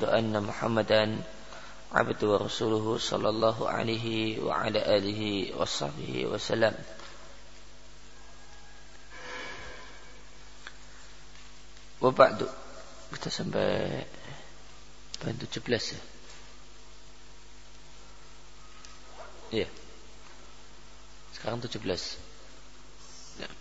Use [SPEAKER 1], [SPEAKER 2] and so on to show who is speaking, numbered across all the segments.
[SPEAKER 1] asyhadu anna Muhammadan abduhu wa rasuluhu sallallahu alaihi wa ala alihi wa sahbihi wa sallam. Wa ba'du. Kita sampai poin 17 ya. Iya. Sekarang 17. Ya.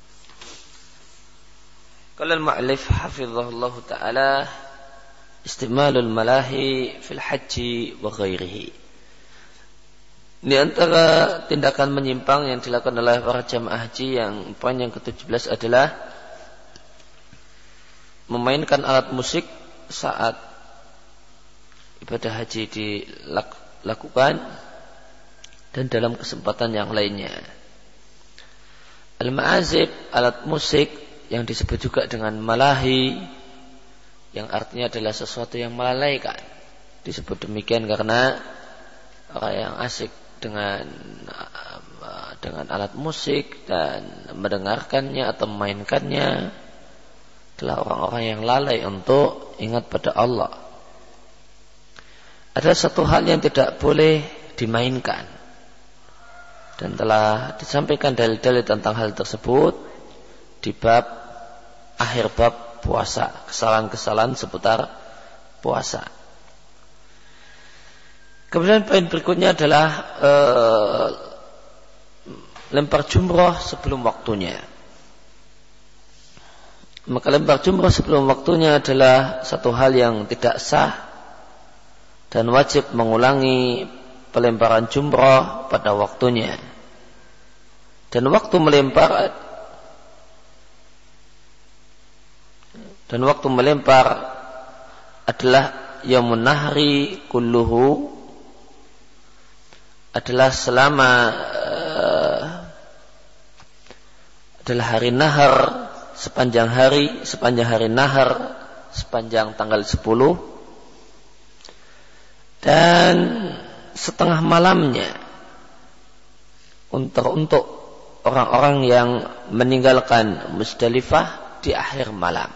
[SPEAKER 1] Qala al-mu'allif hafizahullah ta'ala istimalul malahi fil haji wa ghairihi. Di antara tindakan menyimpang yang dilakukan oleh para jamaah haji yang poin yang ke-17 adalah memainkan alat musik saat ibadah haji dilakukan dan dalam kesempatan yang lainnya. Al-ma'azib, alat musik yang disebut juga dengan malahi, yang artinya adalah sesuatu yang melalaikan. Disebut demikian karena orang yang asik dengan alat musik dan mendengarkannya atau memainkannya adalah orang-orang yang lalai untuk ingat pada Allah. Ada satu hal yang tidak boleh dimainkan, dan telah disampaikan dalil-dalil tentang hal tersebut di akhir bab puasa, kesalahan-kesalahan seputar puasa. Kemudian poin berikutnya adalah lempar jumroh sebelum waktunya. Maka lempar jumroh sebelum waktunya adalah satu hal yang tidak sah dan wajib mengulangi pelemparan jumroh pada waktunya. Dan waktu melempar adalah yaumun nahri kulluhu, adalah adalah hari nahar, sepanjang hari nahar, sepanjang tanggal 10 dan setengah malamnya untuk orang-orang yang meninggalkan Musdalifah di akhir malam.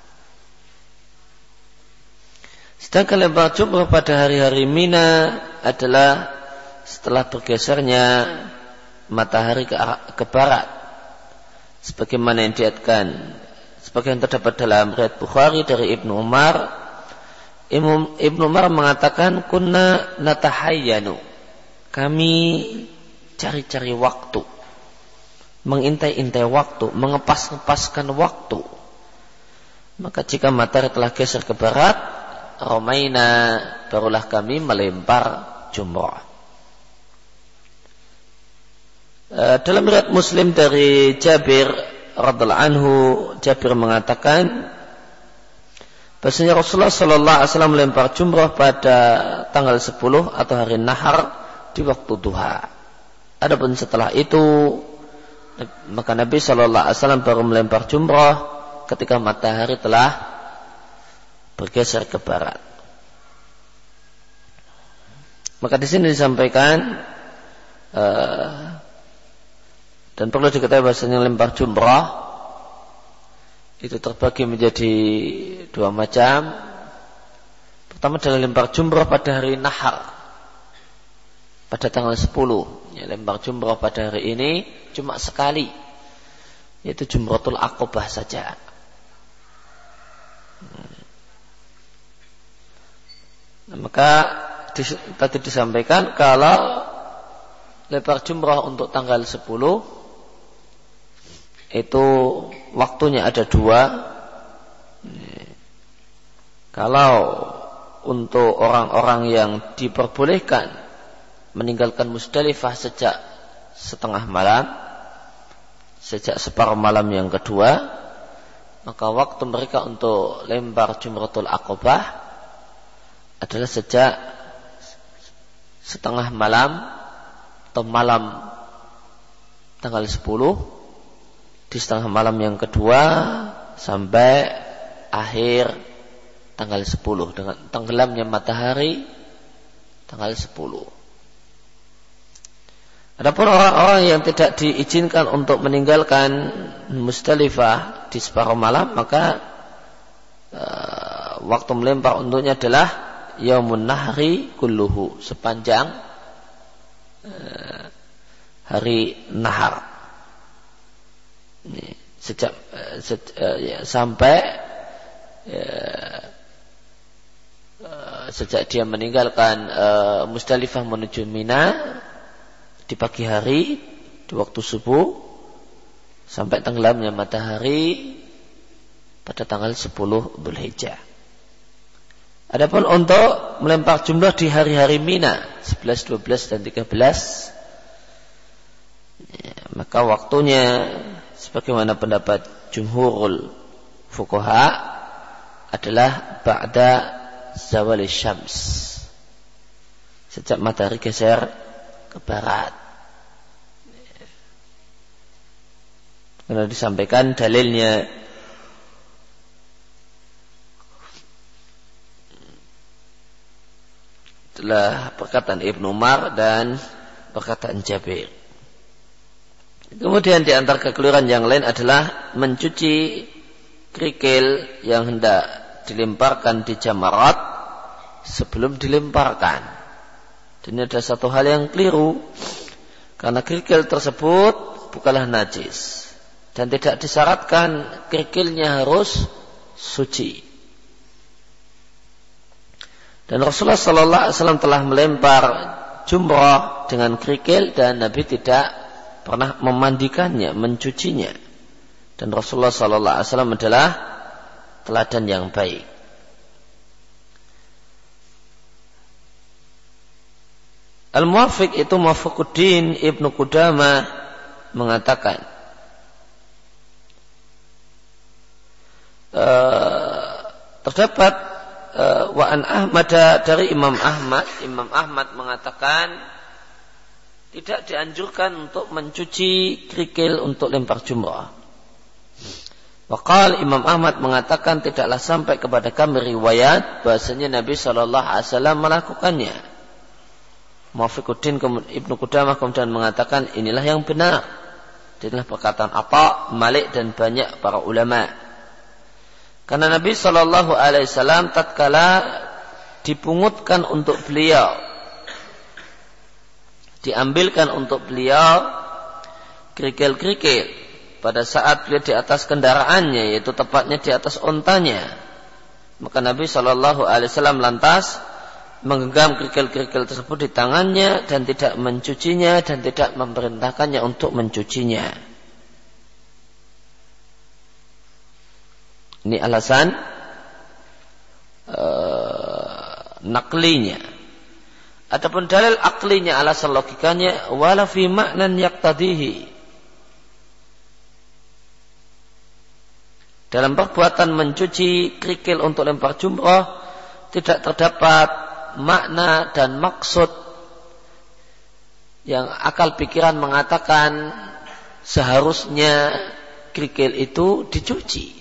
[SPEAKER 1] Sedangkan lempar jumroh pada hari-hari Mina adalah setelah bergesernya matahari ke barat, sebagaimana yang diatkan sebagian terdapat dalam riwayat Bukhari dari Ibnu Umar. Ibnu Umar mengatakan, kunna natahayyanu, kami cari-cari waktu, mengintai-intai waktu, mengepas-ngepaskan waktu. Maka jika matahari telah geser ke barat, romaina, barulah kami melempar jumrah. Dalam riwayat Muslim dari Jabir radhiallahu anhu, Jabir mengatakan bahwasanya Rasulullah sallallahu alaihi wasallam melempar jumrah pada tanggal 10 atau hari nahar di waktu duha. Adapun setelah itu maka Nabi sallallahu alaihi wasallam baru melempar jumrah ketika matahari telah bergeser ke barat. Maka di sini disampaikan dan perlu diketahui bahwasanya lempar jumrah itu terbagi menjadi dua macam. Pertama adalah lempar jumrah pada hari nahar, pada tanggal 10. Ya, lempar jumrah pada hari ini cuma sekali, yaitu Jumratul Aqobah saja. Nah, maka tadi disampaikan kalau lempar jumrah untuk tanggal 10 itu waktunya ada dua. Kalau untuk orang-orang yang diperbolehkan meninggalkan Musdalifah sejak setengah malam, sejak separuh malam yang kedua, maka waktu mereka untuk lempar Jumratul Aqobah adalah sejak setengah malam atau malam tanggal 10, di setengah malam yang kedua sampai akhir tanggal 10 dengan tenggelamnya matahari tanggal 10. Adapun orang-orang yang tidak diizinkan untuk meninggalkan Musdalifah di separuh malam, maka waktu melempar untuknya adalah yaumun nahri kulluhu, sepanjang hari nahar. Ini sampai sejak dia meninggalkan Musdalifah menuju Mina di pagi hari, di waktu subuh, sampai tenggelamnya matahari pada tanggal 10 Dzulhijjah. Adapun untuk melempar jumrah di hari-hari Mina 11, 12 dan 13, maka waktunya sebagaimana pendapat jumhurul fuqaha adalah ba'da zawali syams, sejak matahari geser ke barat. Karena disampaikan dalilnya adalah perkataan Ibnu Umar dan perkataan Jabir. Kemudian di antara kekeliruan yang lain adalah mencuci kerikil yang hendak dilemparkan di jamarat sebelum dilemparkan. Dan ini ada satu hal yang keliru, karena kerikil tersebut bukanlah najis dan tidak disyaratkan kerikilnya harus suci. Dan Rasulullah sallallahu alaihi wasallam telah melempar jumrah dengan kerikil dan Nabi tidak pernah memandikannya, mencucinya. Dan Rasulullah sallallahu alaihi wasallam adalah teladan yang baik. Al-Muwafiq itu Muwafaquddin Ibnu Qudamah mengatakan terdapat wa an Ahmad dari Imam Ahmad mengatakan tidak dianjurkan untuk mencuci kerikil untuk lempar jumrah. Waqal Imam Ahmad mengatakan tidaklah sampai kepada kami riwayat bahasanya Nabi sallallahu alaihi wasallam melakukannya. Muwafaquddin Ibnu Qudamah kemudian mengatakan inilah yang benar. Inilah perkataan Atha, Malik dan banyak para ulama. Karena Nabi sallallahu alaihi wasallam tatkala dipungutkan untuk beliau, diambilkan untuk beliau kerikil-kerikil pada saat beliau di atas kendaraannya, yaitu tepatnya di atas ontanya, maka Nabi sallallahu alaihi wasallam lantas menggenggam kerikil-kerikil tersebut di tangannya dan tidak mencucinya dan tidak memerintahkannya untuk mencucinya. Ini alasan naklinya. Adapun dalil aklinya, alasan logikanya, wala fi ma'nan yaqtadihi. Dalam perbuatan mencuci kerikil untuk lempar jumrah tidak terdapat makna dan maksud yang akal pikiran mengatakan seharusnya kerikil itu dicuci.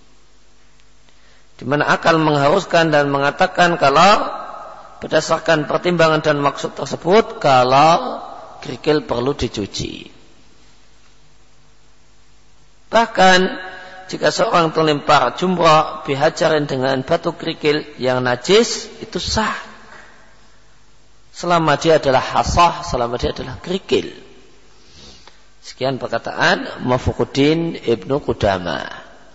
[SPEAKER 1] Di mana akal mengharuskan dan mengatakan kalau berdasarkan pertimbangan dan maksud tersebut kalau kerikil perlu dicuci. Bahkan jika seorang terlempar jumrah bihajarin dengan batu kerikil yang najis, itu sah selama dia adalah hasah, selama dia adalah kerikil. Sekian perkataan Muwafaquddin Ibnu Qudamah.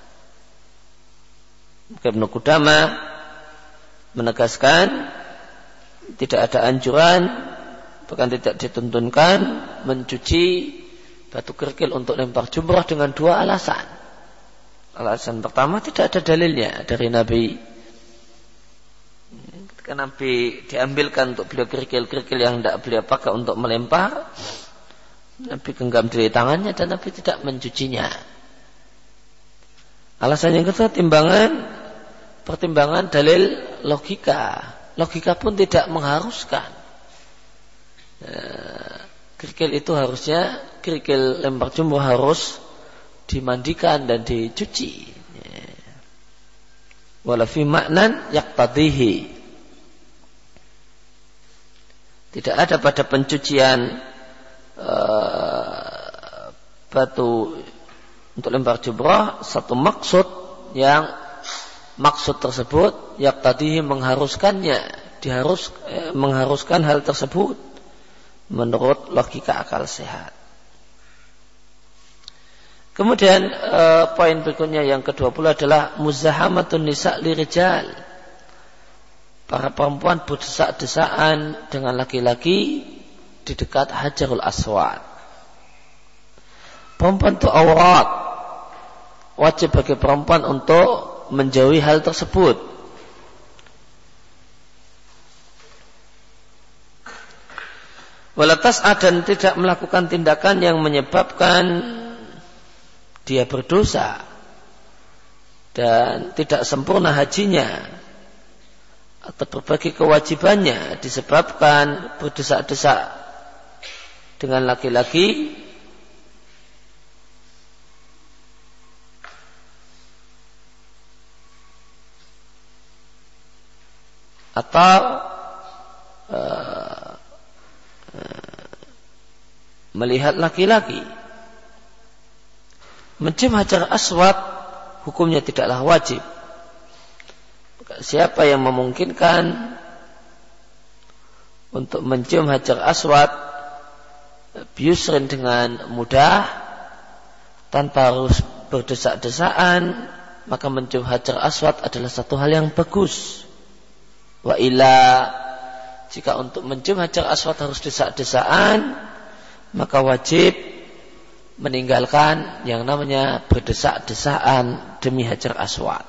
[SPEAKER 1] Ibnu Qudamah menegaskan tidak ada anjuran, bahkan tidak dituntunkan mencuci batu kerikil untuk lempar jumrah dengan dua alasan. Alasan pertama, tidak ada dalilnya dari Nabi. Ketika Nabi diambilkan untuk beliau kerikil-kerikil yang tidak beliau pakai untuk melempar, Nabi genggam di tangannya dan Nabi tidak mencucinya. Alasan yang kedua, pertimbangan dalil logika. Logika pun tidak mengharuskan. Kerikil itu harusnya, kerikil lempar jumrah harus dimandikan dan dicuci. Wala fi ma'nan yaqtadihi. Tidak ada pada pencucian batu untuk lempar jumrah satu maksud yang maksud tersebut yaqtadihi mengharuskannya mengharuskan hal tersebut menurut logika akal sehat. Kemudian poin berikutnya yang ke-20 adalah muzahamatun nisa lirijal. Para perempuan berdesak-desaan dengan laki-laki di dekat Hajarul Aswad. Perempuan itu aurat. Wajib bagi perempuan untuk menjauhi hal tersebut. Walatas dan tidak melakukan tindakan yang menyebabkan dia berdosa dan tidak sempurna hajinya atau berbagai kewajibannya disebabkan berdesak-desak dengan laki-laki, atau melihat laki-laki. Mencium Hajar Aswad hukumnya tidaklah wajib. Siapa yang memungkinkan untuk mencium Hajar Aswad biusrin dengan mudah tanpa harus berdesak-desaan, maka mencium Hajar Aswad adalah satu hal yang bagus. Wa illa, jika untuk mencium Hajar Aswad harus desak-desaan, maka wajib meninggalkan yang namanya berdesak-desaan demi Hajar Aswad.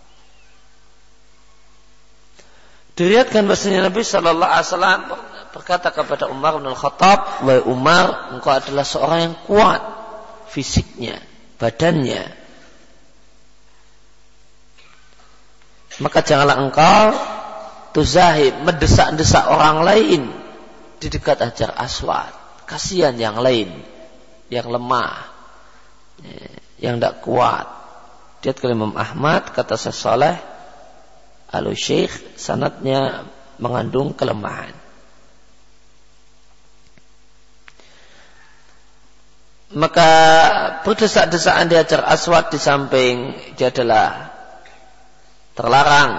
[SPEAKER 1] Diriwayatkan bahwasanya Nabi sallallahu alaihi wasallam berkata kepada Umar bin Al-Khattab, "Wahai Umar, engkau adalah seorang yang kuat fisiknya, badannya. Maka janganlah engkau tuzahib, mendesak-desak orang lain di dekat Hajar Aswad. Kasihan yang lain, yang lemah, yang tidak kuat." Dia ke Imam Ahmad, kata Syekh Saleh Al-Syekh, sanadnya mengandung kelemahan. Maka berdesak-desaan di Hajar Aswad di samping dia adalah terlarang,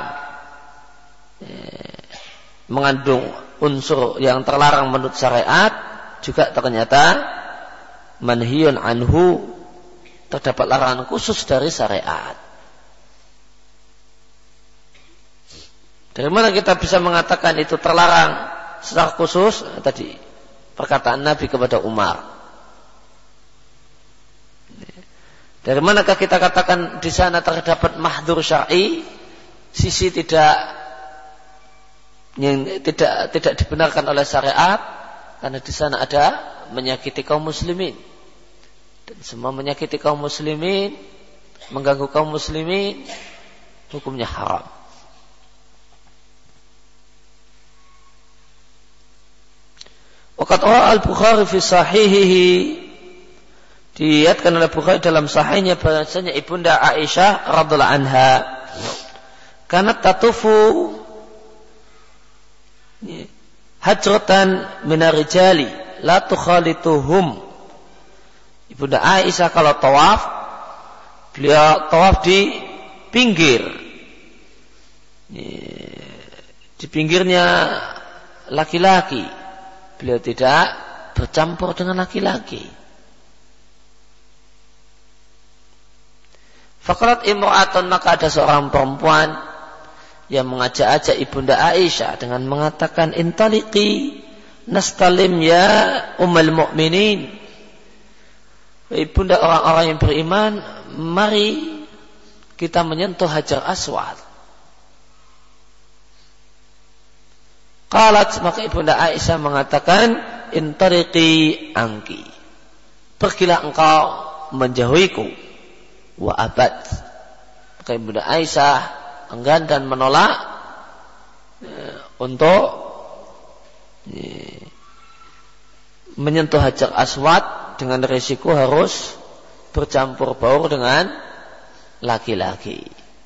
[SPEAKER 1] mengandung unsur yang terlarang menurut syariat, juga ternyata manhiyun anhu, terdapat larangan khusus dari syariat. Dari mana kita bisa mengatakan itu terlarang secara khusus? Tadi perkataan Nabi kepada Umar. Dari manakah kita katakan di sana terdapat mahdzur syar'i, sisi yang tidak dibenarkan oleh syariat, karena di sana ada menyakiti kaum muslimin. Dan semua menyakiti kaum muslimin, mengganggu kaum muslimin, hukumnya haram. Waqad ra'a Al-Bukhari fi sahihihi, diriwayatkan oleh Bukhari dalam sahihnya bahwasanya ibunda Aisyah radhiyallahu anha kanat tatufu hajratan minar rijali la tukhalituhum. Ibunda Aisyah kalau tawaf, beliau tawaf di pinggir, di pinggirnya laki-laki. Beliau tidak bercampur dengan laki-laki. Faqalat imra'atun, maka ada seorang perempuan yang mengajak-ajak ibunda Aisyah dengan mengatakan, intaliqi nastalim ya ummul mu'minin. Ibunda orang-orang yang beriman, mari kita menyentuh Hajar Aswad. Qalat, maka ibunda Aisyah mengatakan, intariqi angki, pergilah engkau menjauhiku. Wa abad, maka ibunda Aisyah enggan dan menolak untuk menyentuh Hajar Aswad dengan risiko harus bercampur baur dengan laki-laki.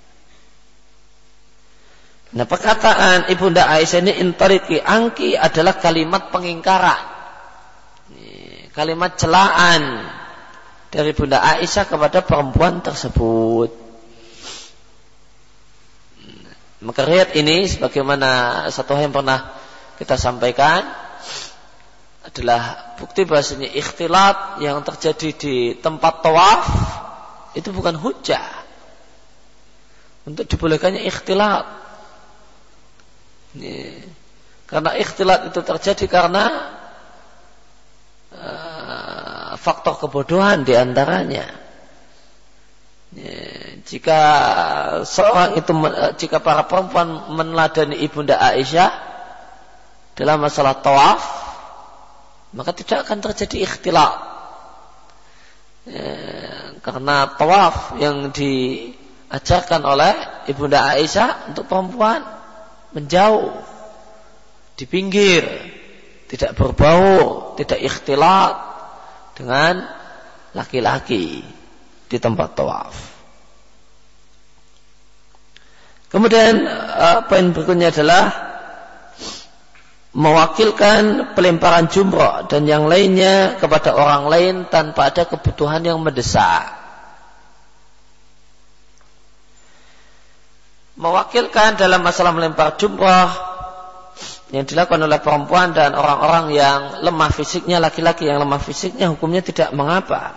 [SPEAKER 1] Nah, perkataan ibunda Aisyah ini intariqi angki adalah kalimat pengingkaran, kalimat celaan dari Bunda Aisyah kepada perempuan tersebut. Maka riwayat ini sebagaimana satu hal yang pernah kita sampaikan adalah bukti bahasanya ikhtilat yang terjadi di tempat tawaf itu bukan hujjah untuk dibolehkannya ikhtilat. Karena ikhtilat itu terjadi karena faktor kebodohan di antaranya. Jika para perempuan meneladani ibunda Aisyah dalam masalah tawaf, maka tidak akan terjadi ikhtilat. Karena tawaf yang diajarkan oleh ibunda Aisyah untuk perempuan menjauh, di pinggir, tidak berbau, tidak ikhtilat dengan laki-laki di tempat tawaf. Kemudian poin berikutnya adalah mewakilkan pelemparan jumrah dan yang lainnya kepada orang lain tanpa ada kebutuhan yang mendesak. Mewakilkan dalam masalah melempar jumrah yang dilakukan oleh perempuan dan orang-orang yang lemah fisiknya, laki-laki yang lemah fisiknya, hukumnya tidak mengapa.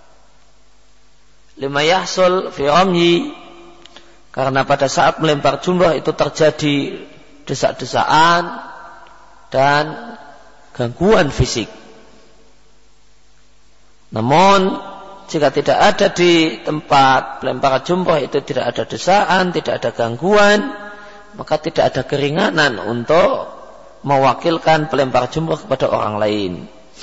[SPEAKER 1] Lima yahsul fi ramyi, karena pada saat melempar jumrah itu terjadi desak-desaan dan gangguan fisik. Namun jika tidak ada di tempat pelemparan jumrah itu tidak ada desakan, tidak ada gangguan, maka tidak ada keringanan untuk mewakilkan pelempar jumrah kepada orang lain.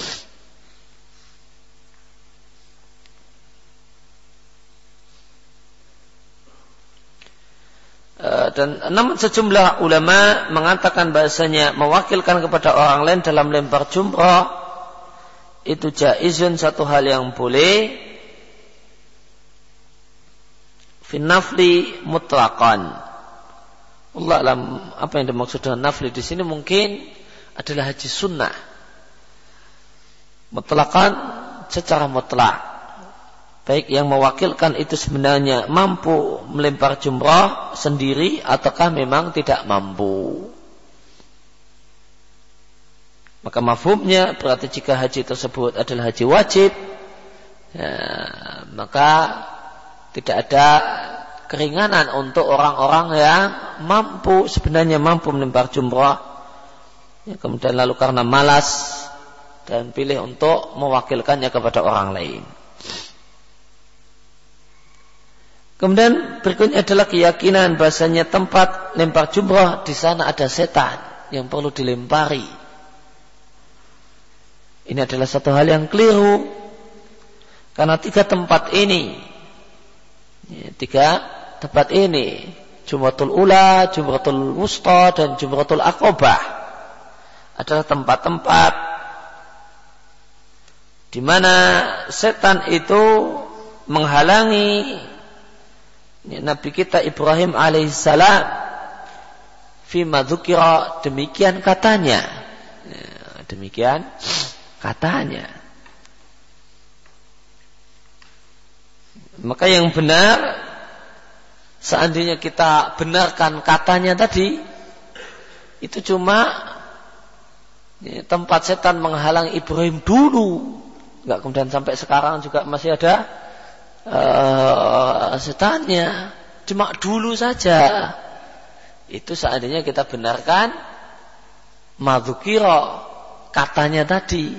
[SPEAKER 1] Dan namun sejumlah ulama mengatakan bahasanya mewakilkan kepada orang lain dalam melempar jumrah itu jaizun, satu hal yang boleh, fi nafli mutlaqan. Allah alam apa yang dimaksud dengan nafli di sini mungkin adalah haji sunnah. Mutlaqan secara mutlak. Baik yang mewakilkan itu sebenarnya mampu melempar jumrah sendiri ataukah memang tidak mampu. Maka mafhumnya berarti jika haji tersebut adalah haji wajib, ya, maka tidak ada keringanan untuk orang-orang yang sebenarnya mampu melempar jumrah, ya, kemudian lalu karena malas dan pilih untuk mewakilkannya kepada orang lain. Kemudian berikutnya adalah keyakinan bahasanya tempat lempar jumrah di sana ada setan yang perlu dilempari. Ini adalah satu hal yang keliru karena tiga tempat ini, Jumratul Ula, Jumratul Wusta dan Jumratul Aqabah adalah tempat-tempat di mana setan itu menghalangi Nabi kita Ibrahim alaihissalam fima dzukira, demikian katanya. Demikian katanya. Maka yang benar, seandainya kita benarkan katanya tadi, itu cuma tempat setan menghalang Ibrahim dulu, enggak kemudian sampai sekarang juga masih ada setannya, cuma dulu saja. Itu seandainya kita benarkan madzukira, katanya tadi.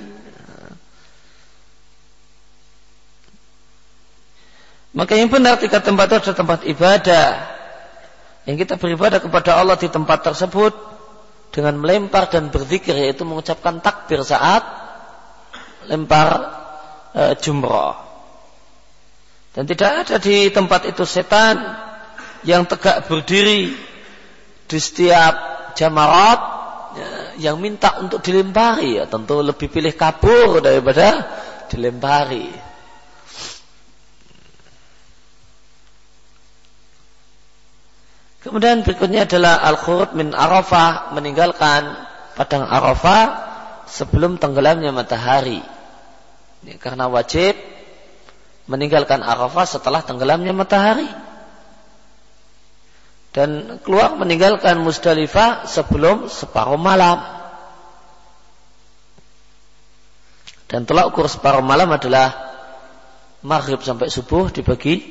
[SPEAKER 1] Maka yang benar tiga tempat itu adalah tempat ibadah yang kita beribadah kepada Allah di tempat tersebut dengan melempar dan berzikir, yaitu mengucapkan takbir saat lempar jumrah. Dan tidak ada di tempat itu setan yang tegak berdiri di setiap jamarat yang minta untuk dilempari. Ya, tentu lebih pilih kabur daripada dilempari. Kemudian berikutnya adalah al-khurud min Arafah, meninggalkan padang Arafah sebelum tenggelamnya matahari. Ini karena wajib meninggalkan Arafah setelah tenggelamnya matahari. dan keluar meninggalkan Musdalifah sebelum separuh malam. Dan tolak ukur separuh malam adalah maghrib sampai subuh dibagi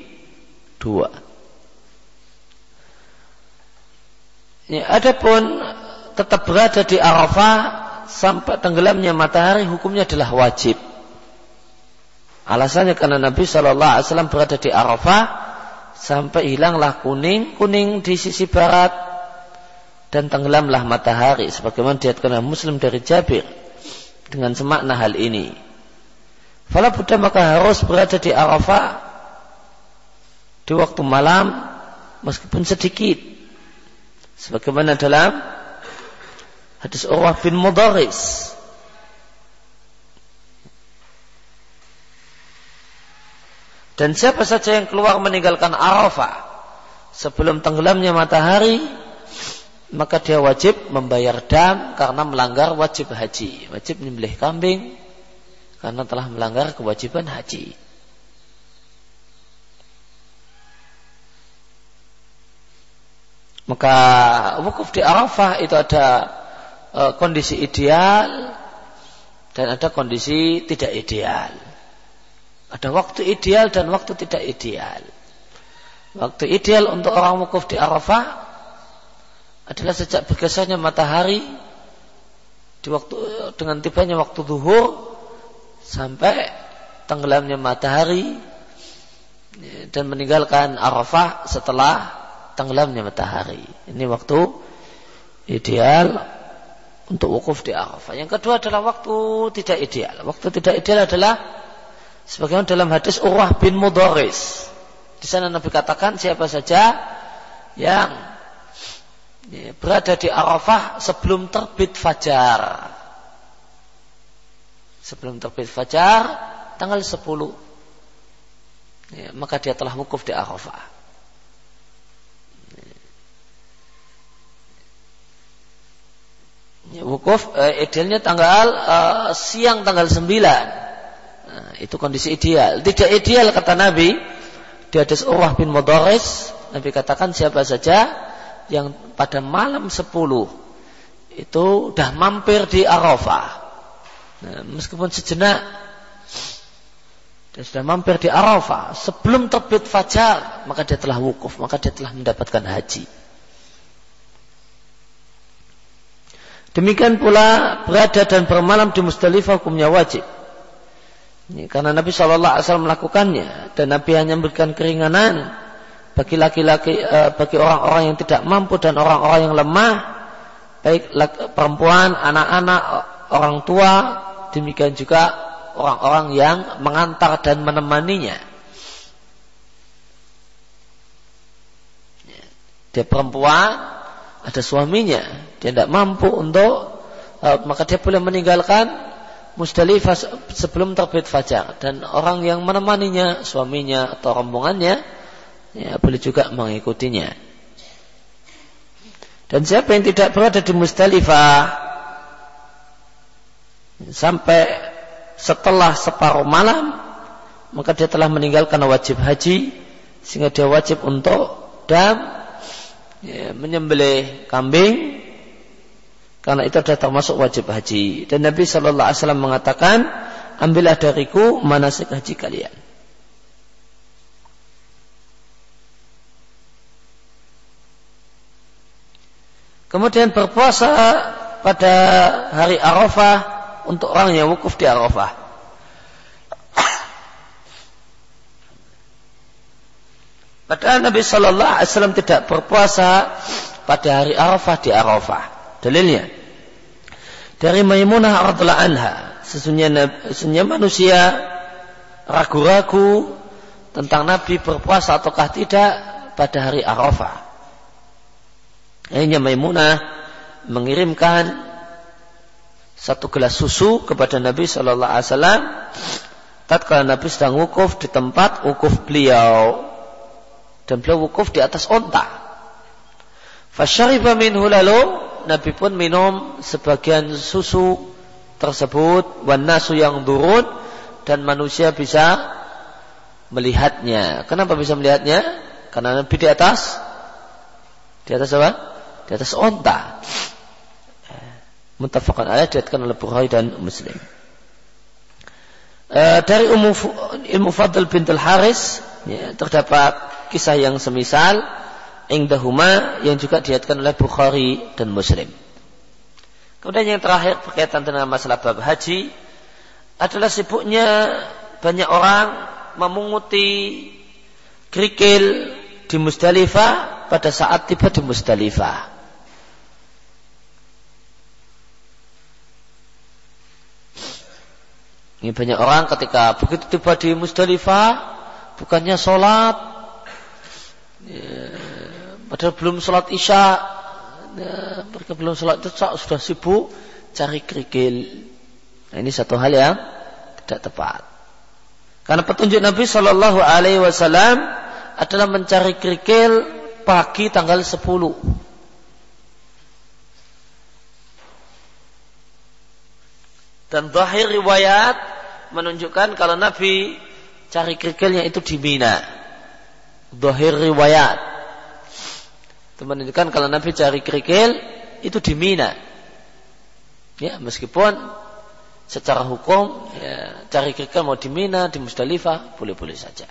[SPEAKER 1] 2. Adapun tetap berada di Arafah sampai tenggelamnya matahari, hukumnya adalah wajib. Alasannya karena Nabi SAW berada di Arafah sampai hilanglah kuning di sisi barat dan tenggelamlah matahari, sebagaimana diriwayatkan Muslim dari Jabir dengan semakna hal ini. Fala budda, maka harus berada di Arafah di waktu malam meskipun sedikit, sebagaimana dalam hadis Urwah bin Mudarris. Dan siapa saja yang keluar meninggalkan Arafah sebelum tenggelamnya matahari, maka dia wajib membayar dam karena melanggar wajib haji. Wajib menyembelih kambing karena telah melanggar kewajiban haji. Maka wukuf di Arafah itu ada kondisi ideal dan ada kondisi tidak ideal. Ada waktu ideal dan waktu tidak ideal. Waktu ideal untuk orang wukuf di Arafah adalah sejak bergesernya matahari dengan tibanya waktu zuhur sampai tenggelamnya matahari dan meninggalkan Arafah setelah tenggelamnya matahari. Ini waktu ideal untuk wukuf di Arafah. Yang kedua adalah waktu tidak ideal. Waktu tidak ideal adalah sebagaimana dalam hadis Urwah bin Mudarris. Di sana Nabi katakan siapa saja yang berada di Arafah sebelum terbit fajar. Sebelum terbit fajar tanggal 10, maka dia telah wukuf di Arafah. Wukuf idealnya siang tanggal 9. Itu kondisi ideal. Tidak ideal kata Nabi di hadis Urwah bin Mudarris, Nabi katakan siapa saja yang pada malam 10 itu dah mampir di Arafah, meskipun sejenak, dia sudah mampir di Arafah sebelum terbit fajar, maka dia telah wukuf, maka dia telah mendapatkan haji. Demikian pula berada dan bermalam di Musdalifah hukumnya wajib. Ini karena Nabi SAW melakukannya, dan Nabi hanya memberikan keringanan bagi laki-laki, bagi orang-orang yang tidak mampu dan orang-orang yang lemah, baik perempuan, anak-anak, orang tua, demikian juga orang-orang yang mengantar dan menemaninya. Dia perempuan, ada suaminya, dia tidak mampu maka dia boleh meninggalkan Musdalifah sebelum terbit fajar, dan orang yang menemaninya, suaminya atau rombongannya, boleh juga mengikutinya. Dan siapa yang tidak berada di Musdalifah sampai setelah separuh malam, maka dia telah meninggalkan wajib haji, sehingga dia wajib untuk menyembelih kambing, karena itu adalah termasuk wajib haji. Dan Nabi SAW mengatakan, ambillah dariku manasik haji kalian. Kemudian berpuasa pada hari Arafah untuk orang yang wukuf di Arafah. Padahal Nabi SAW tidak berpuasa pada hari Arafah di Arafah. Dalilnya dari Maimunah radhiyallahu anha, sesungguhnya manusia ragu-ragu tentang Nabi berpuasa ataukah tidak pada hari Arafah. Akhirnya Maimunah mengirimkan satu gelas susu kepada Nabi sallallahu alaihi wasallam tatkala Nabi sedang wukuf di tempat wukuf beliau, dan beliau wukuf di atas onta. Fasyariba minhu, lalu Nabi pun minum sebagian susu tersebut, wan nasu yang durun, dan manusia bisa melihatnya. Kenapa bisa melihatnya? Karena Nabi di atas Di atas apa? Di atas onta. Muttafaqun alaih, diriwayatkan oleh Bukhari dan Muslim. Dari Ummu Fadl bintul Haris, ya, terdapat kisah yang semisal indahuma yang juga diriwayatkan oleh Bukhari dan Muslim. Kemudian yang terakhir berkaitan dengan masalah bab haji adalah sibuknya banyak orang memunguti kerikil di Musdalifah pada saat tiba di Musdalifah. Ini banyak orang ketika begitu tiba di Musdalifah bukannya sholat, padahal belum sholat isya, mereka belum sholat itu sudah sibuk cari kerikil. Nah, ini satu hal yang tidak tepat. Karena petunjuk Nabi Shallallahu Alaihi Wasallam adalah mencari kerikil pagi tanggal 10. Dan zahir riwayat menunjukkan kalau Nabi cari kerikilnya itu di Mina. Zahir riwayat itu menunjukkan kalau Nabi cari kerikil itu di Mina. Ya, meskipun secara hukum ya, cari kerikil mau di Mina, di Musdalifah boleh-boleh saja.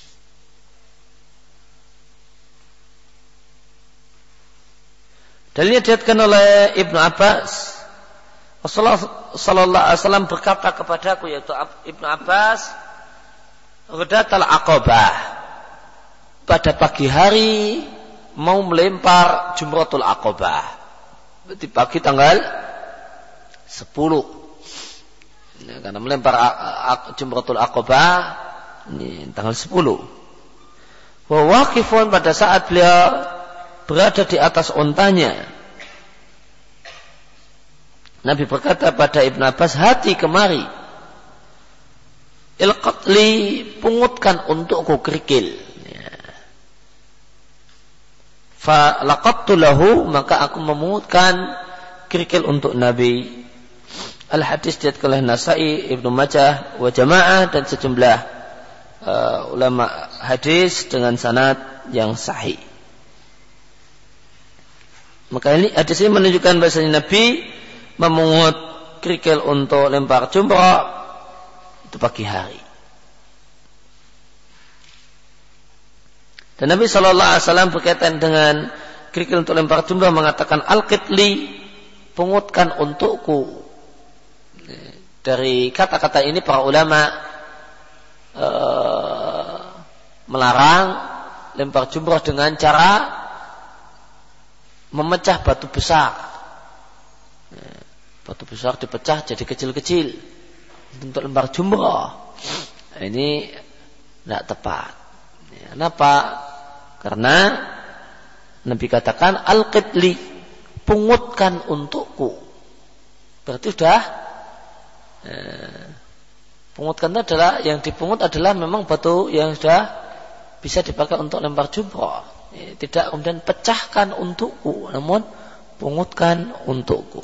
[SPEAKER 1] Dalilnya diriwayatkan oleh Ibnu Abbas, Rasulullah sallallahu alaihi wasallam berkata kepadaku, yaitu Ibnu Abbas, Ghadatal Aqabah, pada pagi hari mau melempar Jumratul Aqabah, berarti pagi tanggal 10. Ya, karena melempar Jumratul Aqabah ini tanggal 10. Wa waqifun, pada saat beliau berada di atas ontanya, Nabi berkata pada Ibnu Abbas, hati kemari, ilqatli, pungutkan untukku kerikil. Fa laqattu lahu, maka aku memungutkan kerikil untuk Nabi. Al-hadis diriwayatkan oleh Nasa'i, Ibnu Majah, wa jamaah, dan sejumlah ulama hadis dengan sanad yang sahih. Maka ini hadis ini menunjukkan bahasanya Nabi memungut kerikil untuk lempar jumrah itu pagi hari. Dan Nabi Shallallahu Alaihi Wasallam berkaitan dengan kerikil untuk lempar jumrah mengatakan, al-qitli, pungutkan untukku. Dari kata-kata ini para ulama melarang lempar jumrah dengan cara memecah batu besar. Batu besar dipecah jadi kecil-kecil untuk lempar jumrah. Ini tidak tepat. Kenapa? Karena Nabi katakan al-qitli, pungutkan untukku. Berarti sudah pungutkan itu adalah, yang dipungut adalah memang batu yang sudah bisa dipakai untuk lempar jumrah. Tidak kemudian pecahkan untukku, namun pungutkan untukku.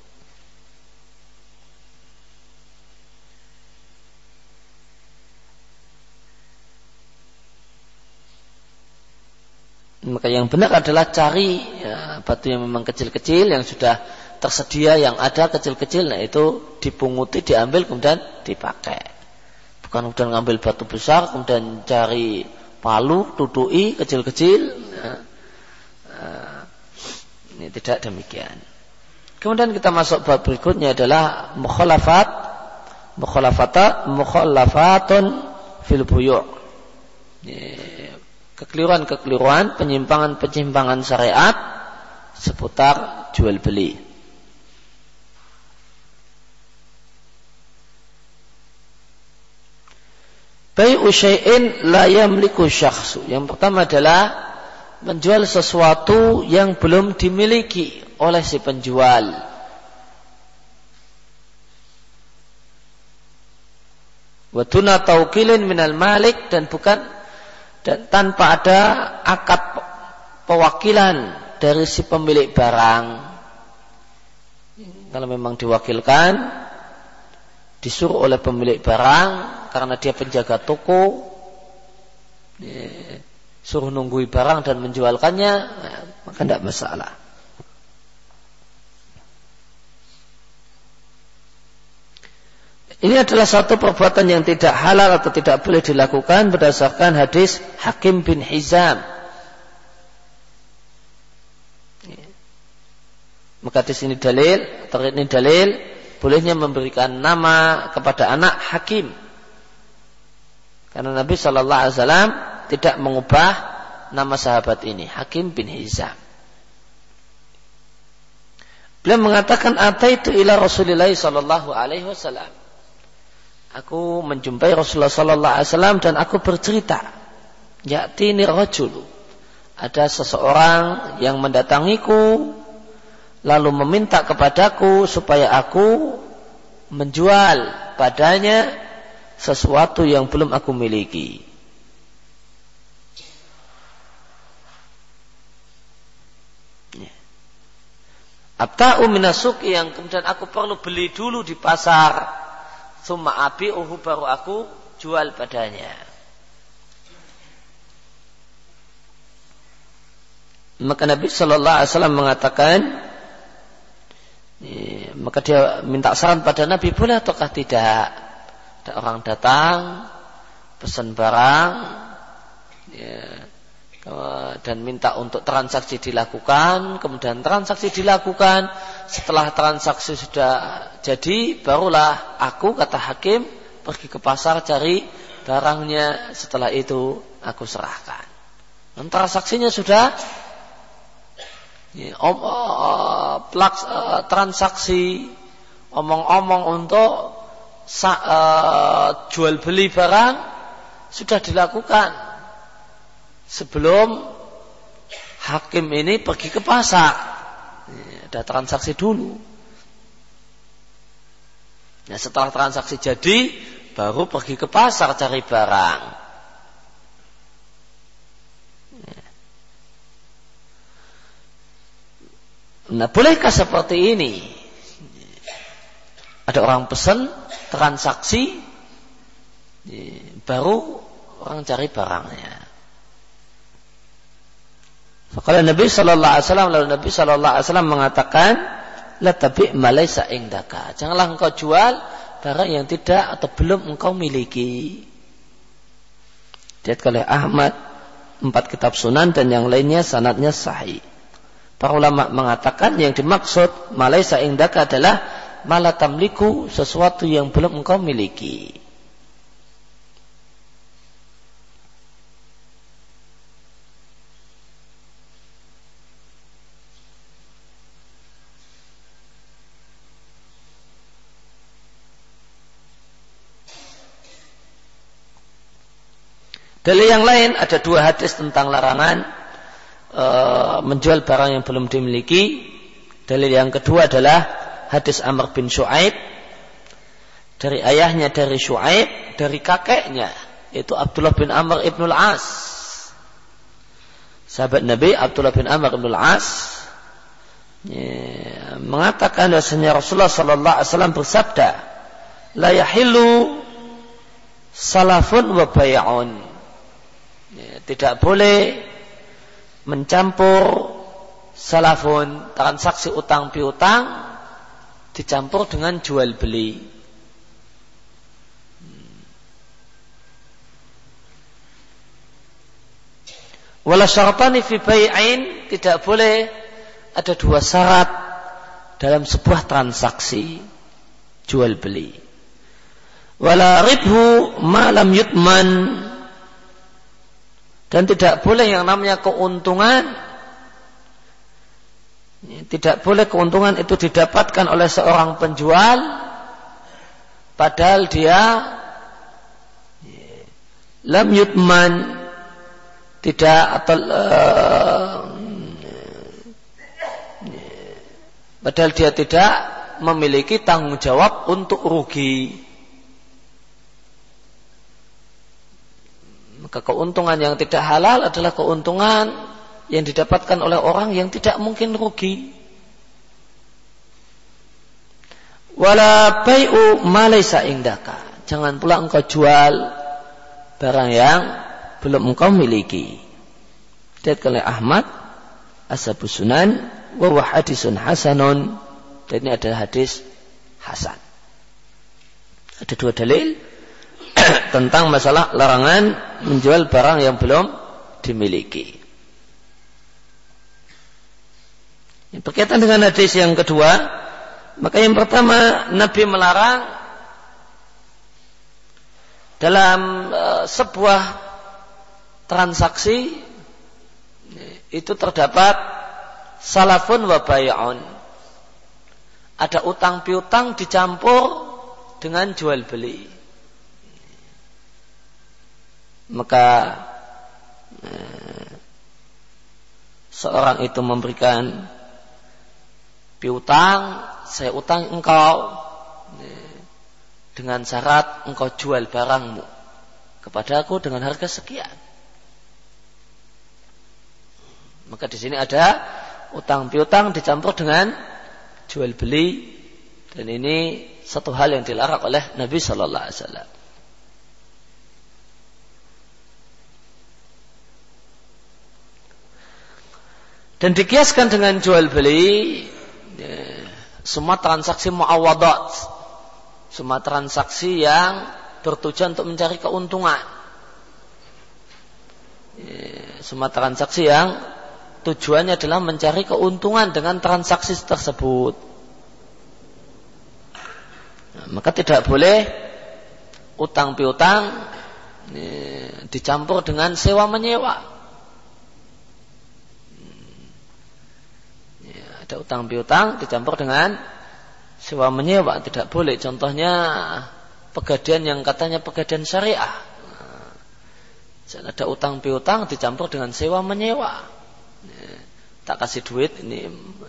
[SPEAKER 1] Maka yang benar adalah cari ya, batu yang memang kecil-kecil, yang sudah tersedia, yang ada kecil-kecil, nah itu dipunguti, diambil, kemudian dipakai. Bukan kemudian ngambil batu besar, kemudian cari palu, dudui kecil-kecil. Ya. Ini tidak demikian. Kemudian kita masuk bab berikutnya adalah mukhalafatun fil buyu'. Kekeliruan-kekeliruan, penyimpangan-penyimpangan syariat seputar jual beli. Bai'u syai'in la yamliku syakhsu. Yang pertama adalah menjual sesuatu yang belum dimiliki oleh si penjual. Wa duna tawkilin minal malik, dan tanpa ada akad pewakilan dari si pemilik barang. Kalau memang diwakilkan, disuruh oleh pemilik barang karena dia penjaga toko, suruh nunggui barang dan menjualkannya, maka tidak masalah. Ini adalah satu perbuatan yang tidak halal atau tidak boleh dilakukan berdasarkan hadis Hakim bin Hizam. Maka di sini dalil bolehnya memberikan nama kepada anak Hakim. Karena Nabi Shallallahu Alaihi Wasallam tidak mengubah nama sahabat ini, Hakim bin Hizam. Beliau mengatakan, "Ataitu ila Rasulillah Shallallahu Alaihi Wasallam." Aku menjumpai Rasulullah Shallallahu Alaihi Wasallam dan aku bercerita, "Ya'tini rajul." Ada seseorang yang mendatangiku lalu meminta kepadaku supaya aku menjual padanya sesuatu yang belum aku miliki. Abta'u minasuki, yang kemudian aku perlu beli dulu di pasar, summa abi'uhu, baru aku jual padanya. Maka Nabi Sallallahu Alaihi Wasallam mengatakan, maka dia minta saran pada Nabi, boleh ataukah tidak? Ada orang datang pesan barang dan minta untuk transaksi dilakukan. Kemudian transaksi dilakukan. Setelah transaksi sudah jadi, barulah aku, kata Hakim, pergi ke pasar cari barangnya. Setelah itu aku serahkan. Dan transaksinya sudah transaksi omong-omong untuk jual beli barang sudah dilakukan sebelum Hakim ini pergi ke pasar. Ada transaksi dulu. Nah, setelah transaksi jadi, baru pergi ke pasar cari barang. Nah, bolehkah seperti ini? Ada orang pesan transaksi, baru orang cari barangnya. Kalau Nabi Sallallahu Alaihi Wasallam, lalu Nabi Sallallahu Alaihi Wasallam mengatakan, la tabi' ma laysa indaka. Janganlah engkau jual barang yang tidak atau belum engkau miliki. Diriwayatkan oleh Ahmad, 4 kitab Sunan dan yang lainnya sanadnya sahih. Para ulama mengatakan yang dimaksud malaysa indaka adalah mala tamliku, sesuatu yang belum engkau miliki. Dalil yang lain, ada 2 hadis tentang larangan menjual barang yang belum dimiliki. Dalil yang kedua adalah hadis Amr bin Shu'aib, dari ayahnya dari Shu'aib, dari kakeknya yaitu Abdullah bin Amr ibn al-As, sahabat Nabi Abdullah bin Amr ibn al-As, mengatakan bahwasanya Rasulullah Sallallahu Alaihi Wasallam bersabda, la yahillu salafun wa bay'un. Tidak boleh mencampur salafun, transaksi utang piutang, dicampur dengan jual beli. Wala syaratani fi bai'ain, tidak boleh ada 2 syarat dalam sebuah transaksi jual beli. Wala ribhu ma lam yutman, dan tidak boleh yang namanya keuntungan, tidak boleh keuntungan itu didapatkan oleh seorang penjual padahal dia lam yutman, tidak, atau padahal dia tidak memiliki tanggung jawab untuk rugi. Maka keuntungan yang tidak halal adalah keuntungan yang didapatkan oleh orang yang tidak mungkin rugi. Wala bai'u ma laysa indaka, jangan pula engkau jual barang yang belum engkau miliki. Diriwayatkan oleh Ahmad ashabus sunan wa huwa hadisun hasanun. Dan ini adalah hadis hasan. Ada dua dalil tentang masalah larangan menjual barang yang belum dimiliki. Yang berkaitan dengan hadis yang kedua, maka yang pertama Nabi melarang dalam sebuah transaksi itu terdapat salafun wa bai'un. Ada utang piutang dicampur dengan jual beli. Maka seorang itu memberikan piutang, saya utang engkau dengan syarat engkau jual barangmu kepada aku dengan harga sekian. Maka di sini ada utang piutang dicampur dengan jual beli, dan ini satu hal yang dilarang oleh Nabi Sallallahu Alaihi Wasallam. Dan dikiaskan dengan jual beli semua transaksi muawadat, semua transaksi yang bertujuan untuk mencari keuntungan, semua transaksi yang tujuannya adalah mencari keuntungan dengan transaksi tersebut. Maka tidak boleh utang piutang dicampur dengan sewa menyewa. Ada utang piutang dicampur dengan sewa menyewa, tidak boleh. Contohnya pegadaian yang katanya pegadaian syariah. Ada utang piutang dicampur dengan sewa menyewa. Tak kasih duit ini,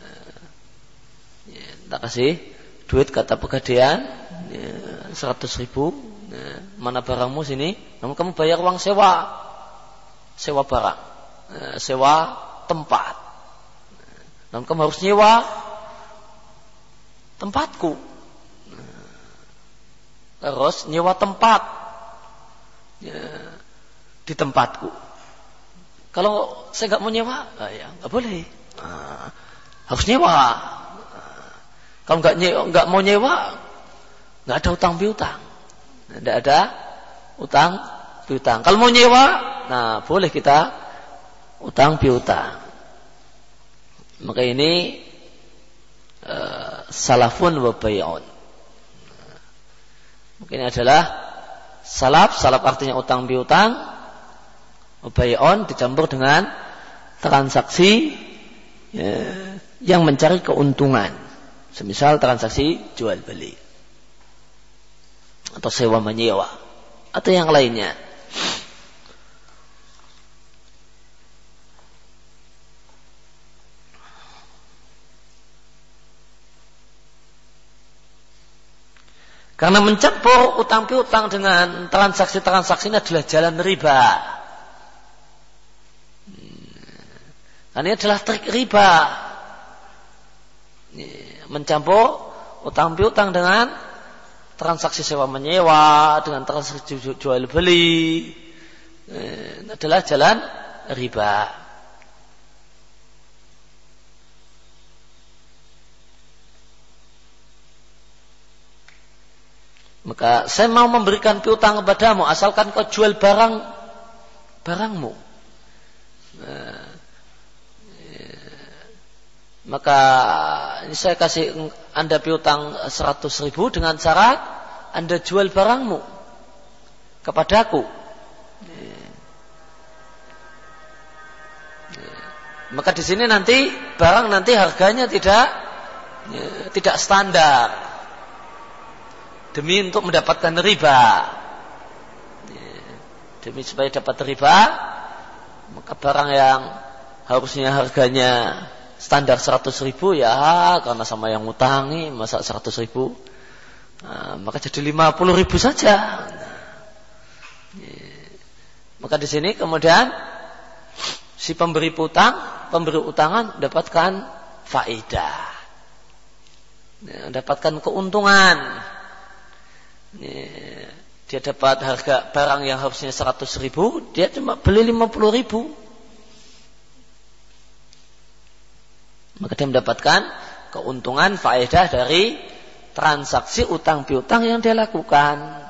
[SPEAKER 1] tak kasih duit kata pegadaian 100.000, mana barangmu sini, namun kamu bayar uang sewa barang, sewa tempat, namun kamu harus nyewa tempatku, harus nyewa tempat di tempatku. Kalau saya nggak mau nyewa, ya nggak boleh. Harus nyewa. Kalau nggak mau nyewa, nggak ada utang piutang. Tidak ada utang piutang. Kalau mau nyewa, nah boleh kita utang piutang. Maka ini salafun wa bai'un. Mungkin adalah salaf artinya utang piutang. Bai'un dicampur dengan transaksi yang mencari keuntungan, semisal transaksi jual beli atau sewa menyewa atau yang lainnya. Karena mencampur utang piutang dengan transaksi-transaksi ini adalah jalan riba. Ini adalah trik riba, mencampur utang piutang dengan transaksi sewa menyewa, dengan transaksi jual beli, adalah jalan riba. Maka saya mau memberikan piutang kepadamu asalkan kau jual barangmu. Maka saya kasih Anda piutang 100.000 dengan syarat Anda jual barangmu kepadaku. Maka di sini nanti barang nanti harganya tidak standar demi untuk mendapatkan riba. Demi supaya dapat riba, maka barang yang harusnya harganya standar 100.000 ya karena sama yang ngutangi masa 100.000, maka jadi 50.000 saja. Maka di sini kemudian si pemberi utangan mendapatkan faedah, mendapatkan keuntungan. Dia dapat harga barang yang harusnya 100.000, dia cuma beli 50.000. maka dia mendapatkan keuntungan faedah dari transaksi utang piutang yang dia lakukan.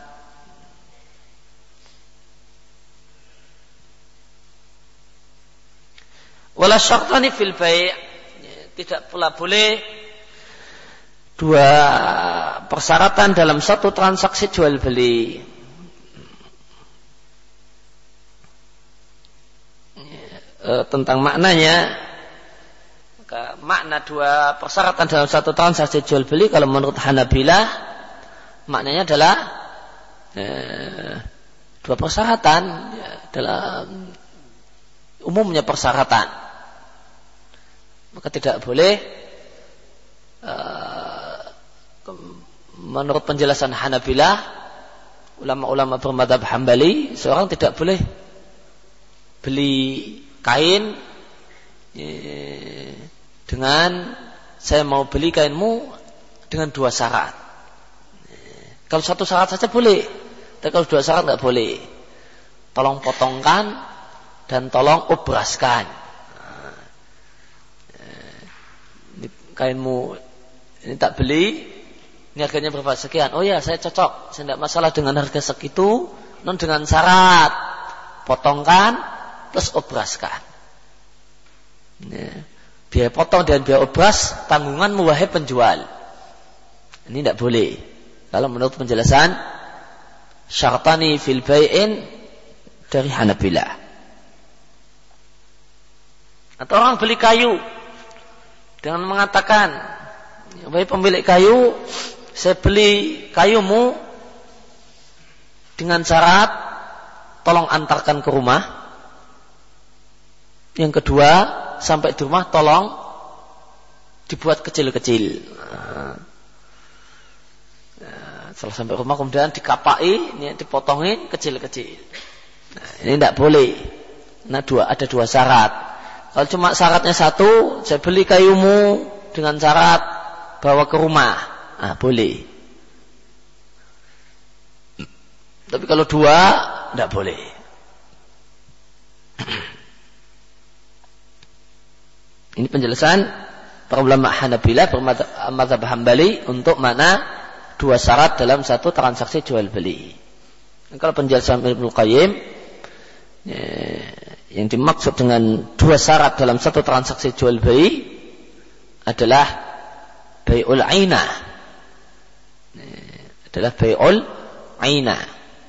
[SPEAKER 1] Wala syartani fil bai', tidak pula boleh dua persyaratan dalam satu transaksi jual beli. Tentang maknanya, maka makna dua persyaratan dalam satu transaksi jual beli kalau menurut Hanabilah maknanya adalah dua persyaratan dalam umumnya persyaratan, maka tidak boleh menurut penjelasan Hanabilah, ulama-ulama bermadzhab Hambali, seorang tidak boleh beli kain dengan saya mau beli kainmu dengan dua syarat. Kalau satu syarat saja boleh, tapi kalau dua syarat tidak boleh. Tolong potongkan dan tolong obraskan. Kainmu ini tak beli, ini harganya berapa sekian. Oh ya, saya cocok, saya tidak masalah dengan harga segitu, non dengan syarat potongkan plus obraskan. Biaya potong dan biaya obras tanggungan wahai penjual. Ini tidak boleh. Kalau menurut penjelasan syartani fil bai'in dari Hanabilah. Atau orang beli kayu dengan mengatakan, wahai pemilik kayu, saya beli kayumu dengan syarat tolong antarkan ke rumah. Yang kedua, sampai di rumah tolong dibuat kecil-kecil. Setelah sampai rumah kemudian dikapai, ini dipotongin kecil-kecil. Ini tidak boleh. Nah, ada dua syarat. Kalau cuma syaratnya satu, saya beli kayumu dengan syarat bawa ke rumah, boleh. Tapi kalau dua, tidak boleh. Ini penjelasan para ulama Hanabilah bermadzhab Hambali untuk mana dua syarat dalam satu transaksi jual beli. Kalau penjelasan Ibnu Qayyim, yang dimaksud dengan dua syarat dalam satu transaksi jual beli adalah bai'ul ainah. Adalah bai'ul ainah.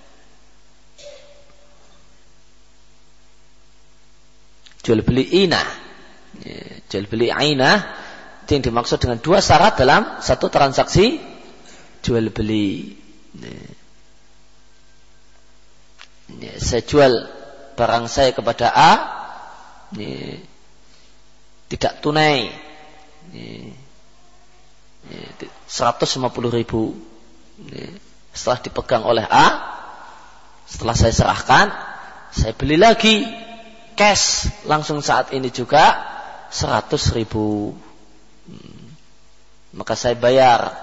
[SPEAKER 1] Jual beli inah. Jual beli ainah itu yang dimaksud dengan dua syarat dalam satu transaksi jual beli. Saya jual barang saya kepada A, tidak tunai, 150.000. Setelah dipegang oleh A, setelah saya serahkan, saya beli lagi cash langsung saat ini juga 100.000. Maka saya bayar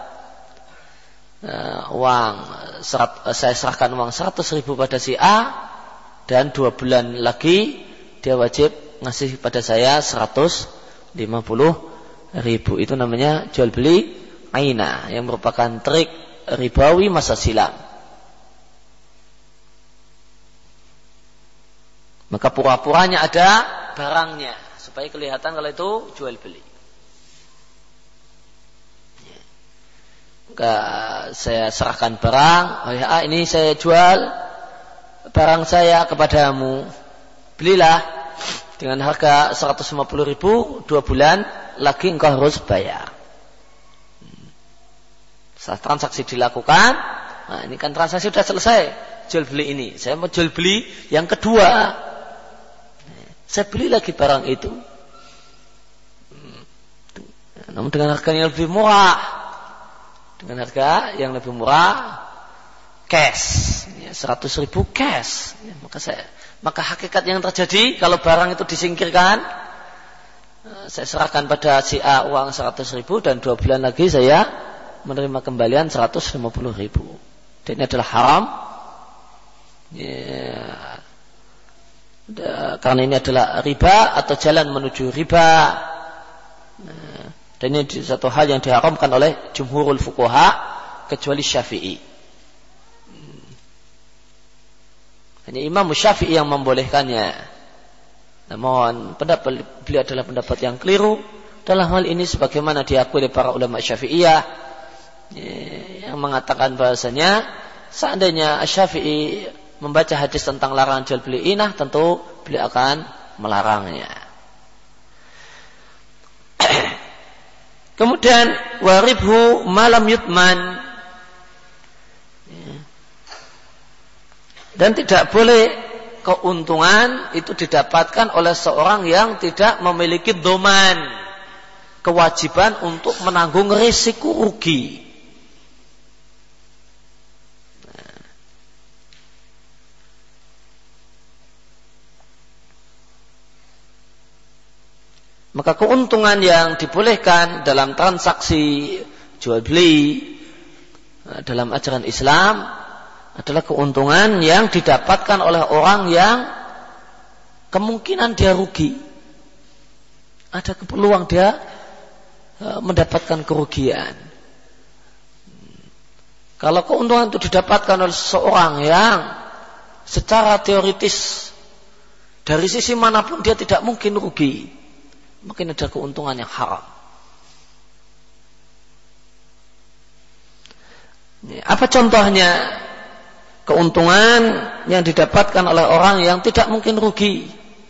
[SPEAKER 1] saya serahkan uang 100.000 pada si A, dan 2 bulan lagi dia wajib ngasih pada saya 150.000. Itu namanya jual beli ainah, yang merupakan trik ribawi masa silam. Maka pura-puranya ada barangnya supaya kelihatan kalau itu jual beli. Maka saya serahkan barang, oh ya, ini saya jual barang saya kepadamu, belilah dengan harga 150.000, 2 bulan lagi engkau harus bayar. Setelah transaksi dilakukan, nah ini kan transaksi sudah selesai, jual beli ini, saya mau jual beli yang kedua, saya beli lagi barang itu, namun dengan harga yang lebih murah. Dengan harga yang lebih murah, cash, 100.000 cash. Maka hakikat yang terjadi kalau barang itu disingkirkan, saya serahkan pada si A uang 100.000 dan 2 bulan lagi saya menerima kembalian 150.000. Dan ini adalah haram. Karena ini adalah riba atau jalan menuju riba. Dan ini satu hal yang diharamkan oleh jumhurul fuqaha kecuali Syafi'i. Hanya Imam Syafi'i yang membolehkannya. Namun pendapat beliau adalah pendapat yang keliru dalam hal ini, sebagaimana diakui oleh para ulama Syafi'iyah yang mengatakan bahasanya seandainya Syafi'i membaca hadis tentang larangan jual beli inah, tentu beliau akan melarangnya. Kemudian waribhu malam yutman, dan tidak boleh keuntungan itu didapatkan oleh seorang yang tidak memiliki doman, kewajiban untuk menanggung risiko rugi. Maka keuntungan yang dibolehkan dalam transaksi jual beli dalam ajaran Islam adalah keuntungan yang didapatkan oleh orang yang kemungkinan dia rugi. Ada peluang dia mendapatkan kerugian. Kalau keuntungan itu didapatkan oleh seseorang yang secara teoritis dari sisi manapun dia tidak mungkin rugi, mungkin ada keuntungan yang haram. Apa contohnya keuntungan yang didapatkan oleh orang yang tidak mungkin rugi?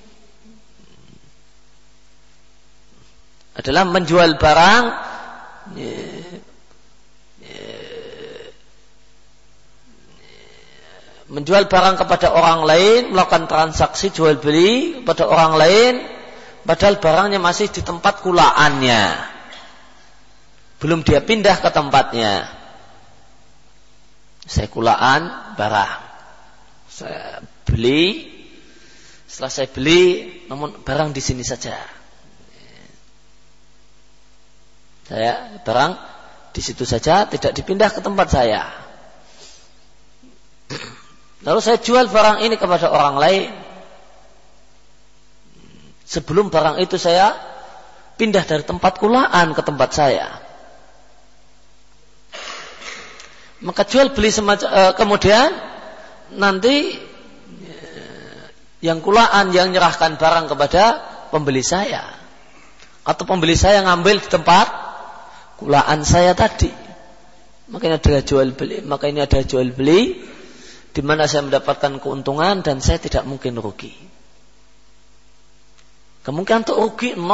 [SPEAKER 1] Adalah menjual barang kepada orang lain, melakukan transaksi jual beli kepada orang lain, padahal barangnya masih di tempat kulaannya, belum dia pindah ke tempatnya. Saya kulaan barang, saya beli, setelah saya beli, namun barang di sini saja. Saya barang di situ saja, tidak dipindah ke tempat saya. Lalu saya jual barang ini kepada orang lain. Sebelum barang itu saya pindah dari tempat kulaan ke tempat saya. Maka jual beli kemudian nanti yang kulaan yang nyerahkan barang kepada pembeli saya, atau pembeli saya ngambil di tempat kulaan saya tadi. Maka ini adalah jual beli di mana saya mendapatkan keuntungan dan saya tidak mungkin rugi. Kemungkinan untuk rugi 0%.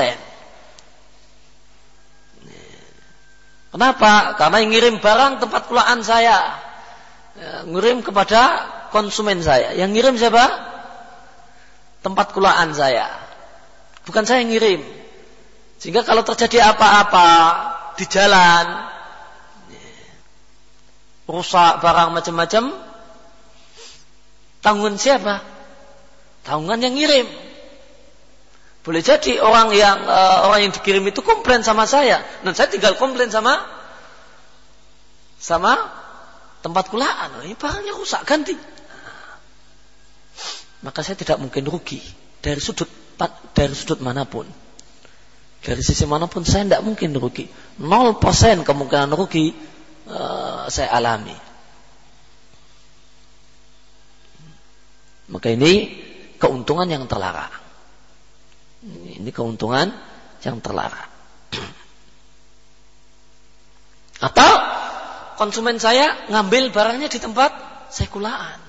[SPEAKER 1] Kenapa? Karena yang ngirim barang tempat kulaan saya, ngirim kepada konsumen saya. Yang ngirim siapa? Tempat kulaan saya, bukan saya yang ngirim. Sehingga kalau terjadi apa-apa di jalan, rusak barang macam-macam, tanggungan siapa? Tanggungan yang ngirim. Boleh jadi orang yang dikirim itu komplain sama saya, dan saya tinggal komplain sama tempat kulaan. Ini barangnya rusak, ganti. Maka saya tidak mungkin rugi dari sudut manapun. Dari sisi manapun saya tidak mungkin rugi. 0% kemungkinan rugi saya alami. Maka ini keuntungan yang terlarang. Ini keuntungan yang terlarang. Atau konsumen saya ngambil barangnya di tempat saya kulaan.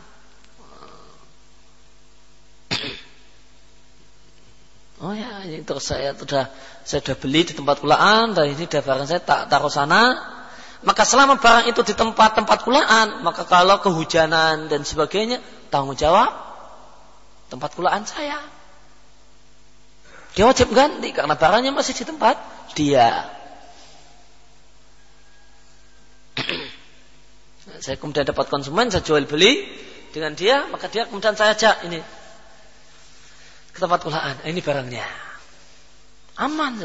[SPEAKER 1] Oh ya, ini terus saya sudah beli di tempat kulaan, dan ini barang saya tak taruh sana. Maka selama barang itu di tempat kulaan, maka kalau kehujanan dan sebagainya, tanggung jawab tempat kulaan saya. Dia wajib ganti karena barangnya masih di tempat dia. Saya kemudian dapat konsumen, saya jual beli dengan dia, maka dia kemudian saya ajak ini ke tempat kulaan. Ini barangnya aman.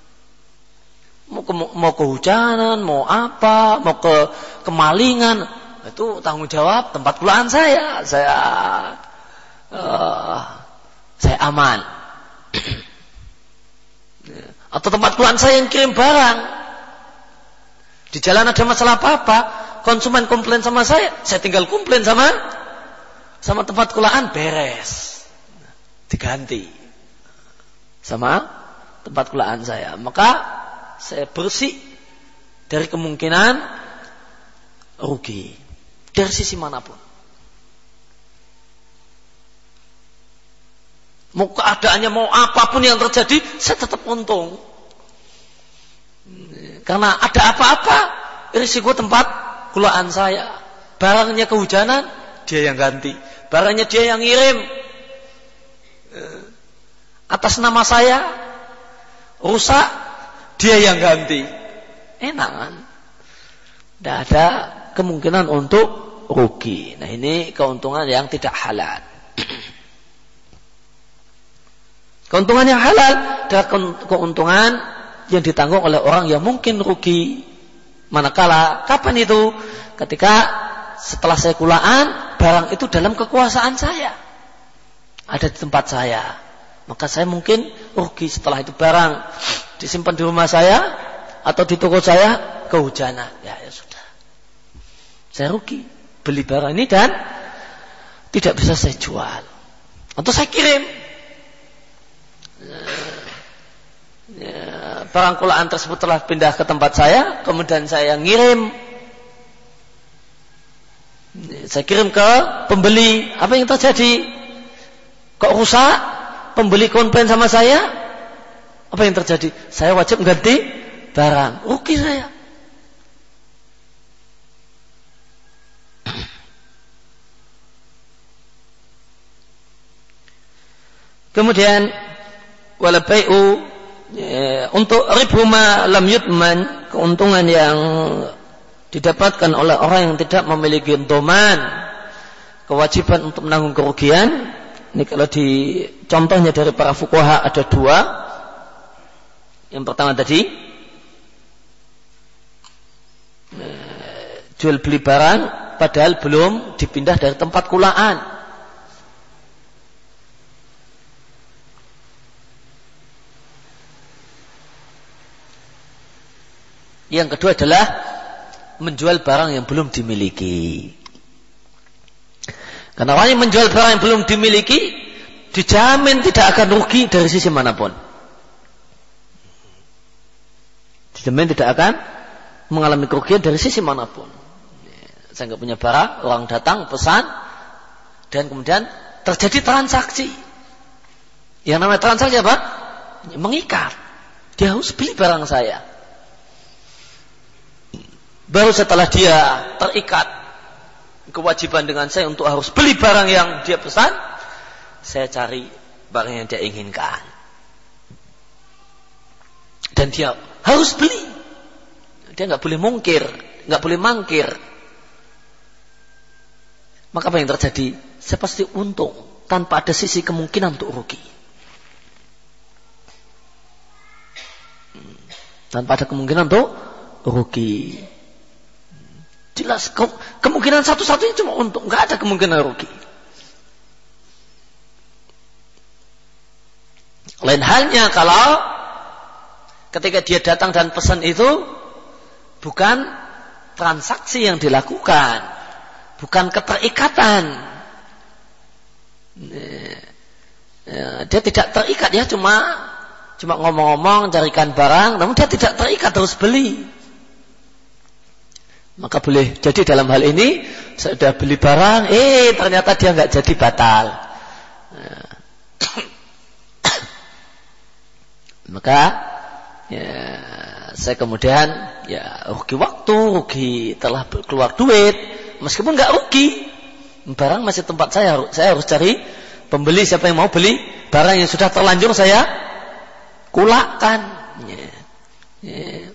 [SPEAKER 1] Mau kehujanan, mau apa, mau kemalingan, itu tanggung jawab tempat kulaan saya. Saya aman. Atau tempat kulaan saya yang kirim barang. Di jalan ada masalah apa-apa, konsumen komplain sama saya tinggal komplain sama tempat kulaan, beres. Diganti sama tempat kulaan saya. Maka saya bersih dari kemungkinan rugi dari sisi manapun. Mau keadaannya, mau apapun yang terjadi, saya tetap untung. Karena ada apa-apa, risiko tempat kulaan saya. Barangnya kehujanan, dia yang ganti. Barangnya dia yang ngirim atas nama saya, rusak, dia yang ganti. Enak kan? Tidak ada kemungkinan untuk rugi. Nah, ini keuntungan yang tidak halal. Keuntungan yang halal adalah keuntungan yang ditanggung oleh orang yang mungkin rugi. Manakala, kapan itu? Ketika setelah saya kulaan, barang itu dalam kekuasaan saya, ada di tempat saya, maka saya mungkin rugi. Setelah itu barang disimpan di rumah saya atau di toko saya, kehujanan, ya sudah, saya rugi. Beli barang ini dan tidak bisa saya jual, atau saya kirim. Barang kulaan tersebut telah pindah ke tempat saya, kemudian saya ngirim, saya kirim ke pembeli. Apa yang terjadi? Kok rusak? Pembeli komplain sama saya. Apa yang terjadi? Saya wajib ganti barang, rugi saya. Kemudian wala bai'u, untuk ribhuma lam yutman, keuntungan yang didapatkan oleh orang yang tidak memiliki doman, kewajiban untuk menanggung kerugian. Ini kalau di contohnya dari para fuqaha ada dua. Yang pertama tadi, jual beli barang padahal belum dipindah dari tempat kulaan. Yang kedua adalah menjual barang yang belum dimiliki. Karena orang yang menjual barang yang belum dimiliki dijamin tidak akan rugi dari sisi manapun. Dijamin tidak akan mengalami kerugian dari sisi manapun. Saya nggak punya barang, orang datang pesan, dan kemudian terjadi transaksi. Yang namanya transaksi apa? Mengikat. Dia harus beli barang saya. Baru setelah dia terikat kewajiban dengan saya untuk harus beli barang yang dia pesan, saya cari barang yang dia inginkan. Dan dia harus beli. Dia nggak boleh mungkir, nggak boleh mangkir. Maka apa yang terjadi? Saya pasti untung tanpa ada sisi kemungkinan untuk rugi. Tanpa ada kemungkinan untuk rugi. Jelas kemungkinan satu-satunya cuma untung, nggak ada kemungkinan rugi. Lain halnya kalau ketika dia datang dan pesan itu bukan transaksi yang dilakukan, bukan keterikatan. Dia tidak terikat, ya cuma ngomong-ngomong carikan barang, namun dia tidak terikat harus beli. Maka boleh jadi dalam hal ini saya sudah beli barang, ternyata dia nggak jadi batal. Maka ya, saya kemudian ya rugi waktu, rugi telah keluar duit, meskipun nggak rugi, barang masih tempat saya harus cari pembeli, siapa yang mau beli barang yang sudah terlanjur saya kulakkan. Ya.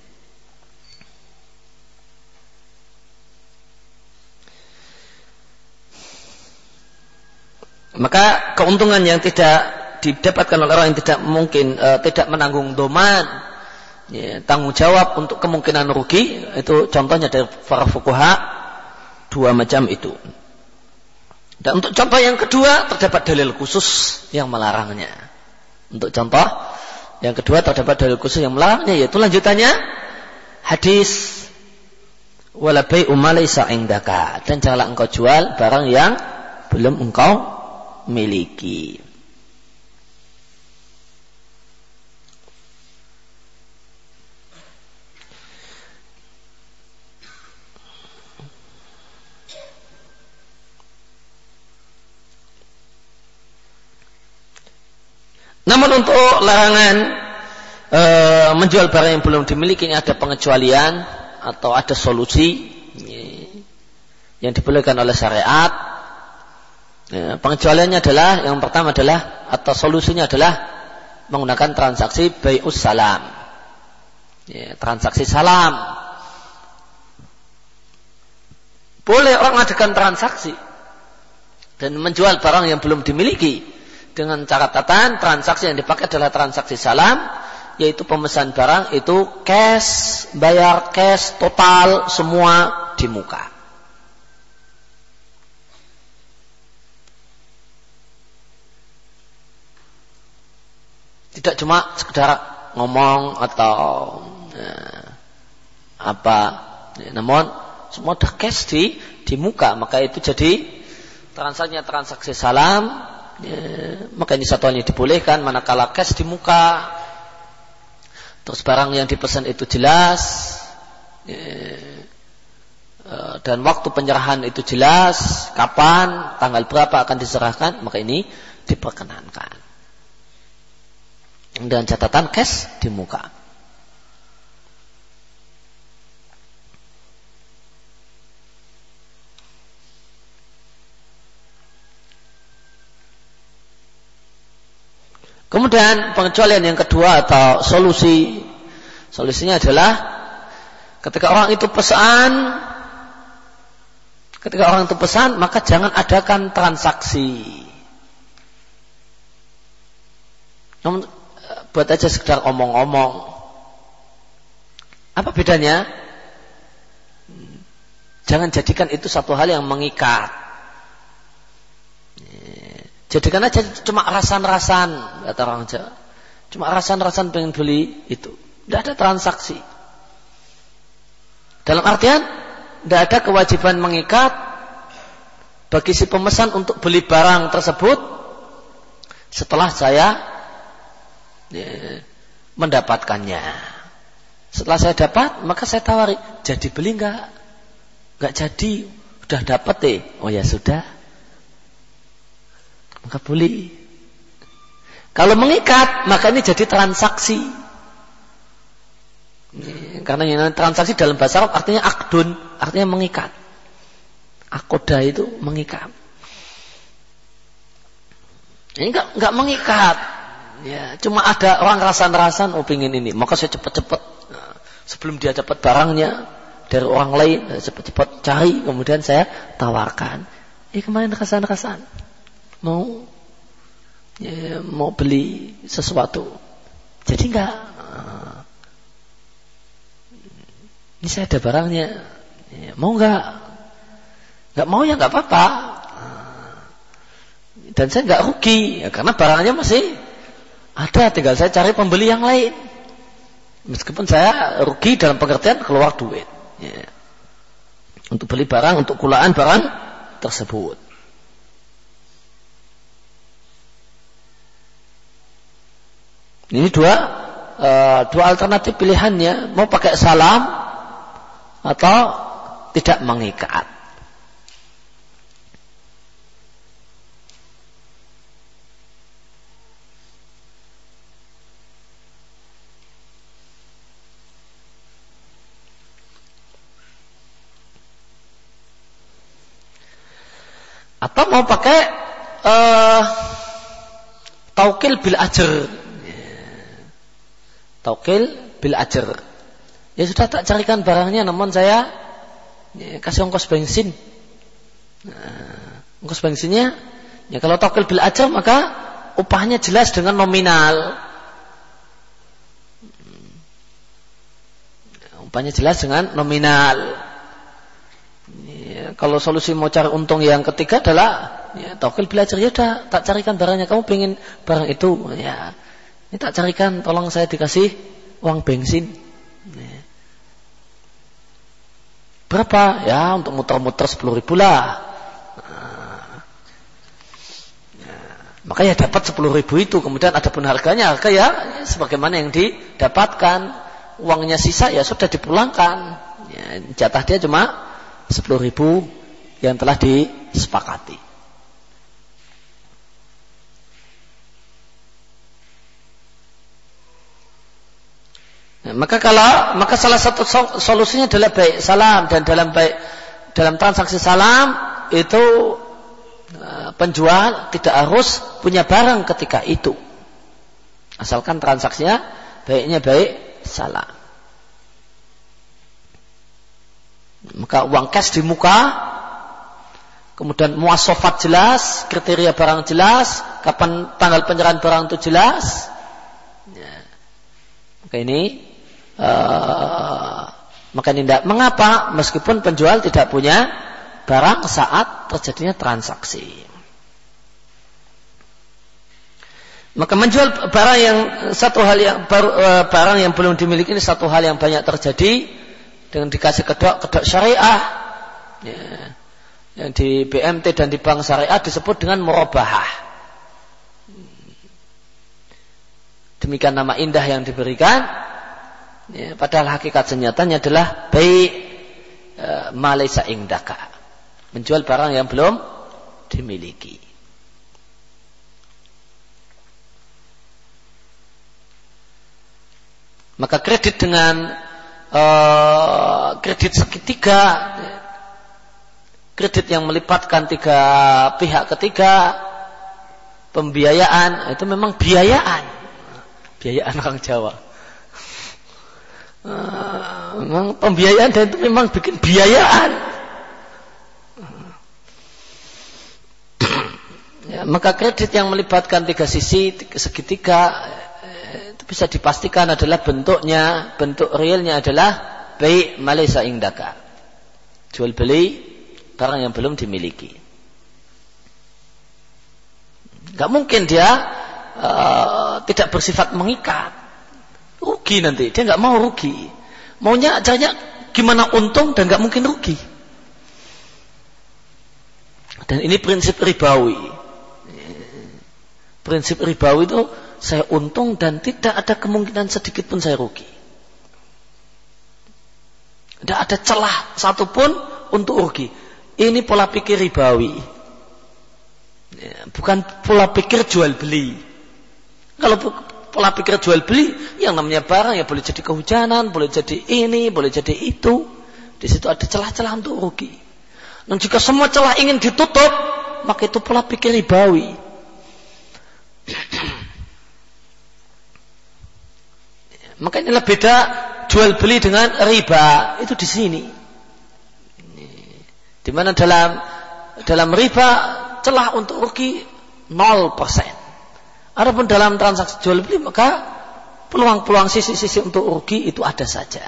[SPEAKER 1] Maka keuntungan yang tidak didapatkan oleh orang yang tidak mungkin tidak menanggung doman, ya, tanggung jawab untuk kemungkinan rugi, itu contohnya dari para fuqaha dua macam itu. Dan untuk contoh yang kedua terdapat dalil khusus yang melarangnya. Untuk contoh Yang kedua terdapat dalil khusus yang melarangnya, yaitu lanjutannya hadis wala bai'u ma laysa indaka, dan janganlah engkau jual barang yang belum engkau miliki. Namun untuk larangan menjual barang yang belum dimiliki ini ada pengecualian atau ada solusi yang dibolehkan oleh syariat. Pengecualiannya adalah, yang pertama adalah, atau solusinya adalah menggunakan transaksi bai'us salam. Transaksi salam. Boleh orang mengadakan transaksi dan menjual barang yang belum dimiliki dengan catatan transaksi yang dipakai adalah transaksi salam, yaitu pemesan barang itu cash, bayar cash total semua di muka. Tidak cuma sekedar ngomong atau namun semua ada cash di muka, maka itu jadi transaksi salam. Maka ini satuannya dibolehkan manakala cash di muka, terus barang yang dipesan itu jelas, dan waktu penyerahan itu jelas, kapan, tanggal berapa akan diserahkan, maka ini diperkenankan dengan catatan cash di muka. Kemudian pengecualian yang kedua atau solusinya adalah ketika orang itu pesan, maka jangan adakan transaksi. Namun buat aja sekedar omong-omong. Apa bedanya? Jangan jadikan itu satu hal yang mengikat. Jadikan aja cuma rasan-rasan, kata orang Jawa. Cuma rasan-rasan pengen beli itu. Tidak ada transaksi. Dalam artian, tidak ada kewajiban mengikat bagi si pemesan untuk beli barang tersebut setelah saya mendapatkannya. Setelah saya dapat, maka saya tawari, jadi beli enggak? Enggak jadi, sudah dapat Oh ya sudah. Maka boleh. Kalau mengikat, maka ini jadi transaksi. Karena yang transaksi dalam bahasa Arab artinya akdun, artinya mengikat. Akoda itu mengikat. Ini enggak mengikat. Ya, cuma ada orang rasan-rasan, pingin ini, maka saya cepat-cepat sebelum dia dapat barangnya dari orang lain, cepat-cepat cari, kemudian saya tawarkan. Kemarin rasan-rasan. Mau beli sesuatu, jadi enggak. Ini saya ada barangnya, mau enggak? Enggak mau ya enggak apa-apa. Dan saya enggak rugi, karena barangnya masih ada, tinggal saya cari pembeli yang lain. Meskipun saya rugi dalam pengertian keluar duit untuk beli barang, untuk kulaan barang tersebut. Ini dua alternatif pilihannya, mau pakai salam atau tidak mengikat. Atau mau pakai taukil bil ajr. Taukil bil ajr. Ya sudah, tak carikan barangnya, namun saya kasih ongkos bensin. Ongkos bensinnya, ya kalau taukil bil ajr maka upahnya jelas dengan nominal. Upahnya jelas dengan nominal. Ya, kalau solusi mau cari untung yang ketiga adalah taukil bil ajr, ya udah tak carikan barangnya, kamu pengen barang itu, ya Ini tak carikan, tolong saya dikasih uang bensin. Berapa? Ya untuk muter-muter 10.000 lah. Maka ya dapat 10.000 itu. Kemudian ada pun harganya, harga ya sebagaimana yang didapatkan. Uangnya sisa ya sudah dipulangkan. Ya, jatah dia cuma 10.000 yang telah disepakati. Nah, maka salah satu solusinya adalah baik salam, dan dalam transaksi salam itu penjual tidak harus punya barang ketika itu, asalkan transaksinya baiknya baik salam. Maka uang cash di muka, kemudian muasofat jelas, kriteria barang jelas, kapan tanggal penyerahan barang itu jelas. Maka ini tidak mengapa meskipun penjual tidak punya barang saat terjadinya transaksi. Maka menjual barang yang barang yang belum dimiliki ini satu hal yang banyak terjadi dengan dikasih kedok syariah. Ya. Yang di BMT dan di bank syariah disebut dengan murabahah. Demikian nama indah yang diberikan. Ya, padahal hakikat senyatanya adalah baik malaysa indaka, menjual barang yang belum dimiliki. Maka kredit dengan kredit segitiga, kredit yang melibatkan tiga pihak ketiga, pembiayaan itu memang biayaan orang Jawa. Memang pembiayaan dan itu memang bikin biayaan. Ya, maka kredit yang melibatkan tiga sisi, segitiga, itu bisa dipastikan adalah bentuk realnya adalah baik malaysa indaka, jual beli barang yang belum dimiliki. Gak mungkin dia tidak bersifat mengikat. Rugi nanti, dia nggak mau rugi. Maunya caranya gimana untung dan nggak mungkin rugi. Dan ini prinsip ribawi. Prinsip ribawi itu saya untung dan tidak ada kemungkinan sedikit pun saya rugi. Tidak ada celah satupun untuk rugi. Ini pola pikir ribawi. Bukan pola pikir jual beli. Kalau pola pikir jual beli, yang namanya barang ya boleh jadi kehujanan, boleh jadi ini, boleh jadi itu. Di situ ada celah-celah untuk rugi. Dan jika semua celah ingin ditutup, maka itu pola pikir ribawi. Maka inilah beda jual beli dengan riba. Itu di sini. Di mana dalam riba celah untuk rugi 0%. Adapun dalam transaksi jual beli maka peluang-peluang sisi-sisi untuk rugi itu ada saja.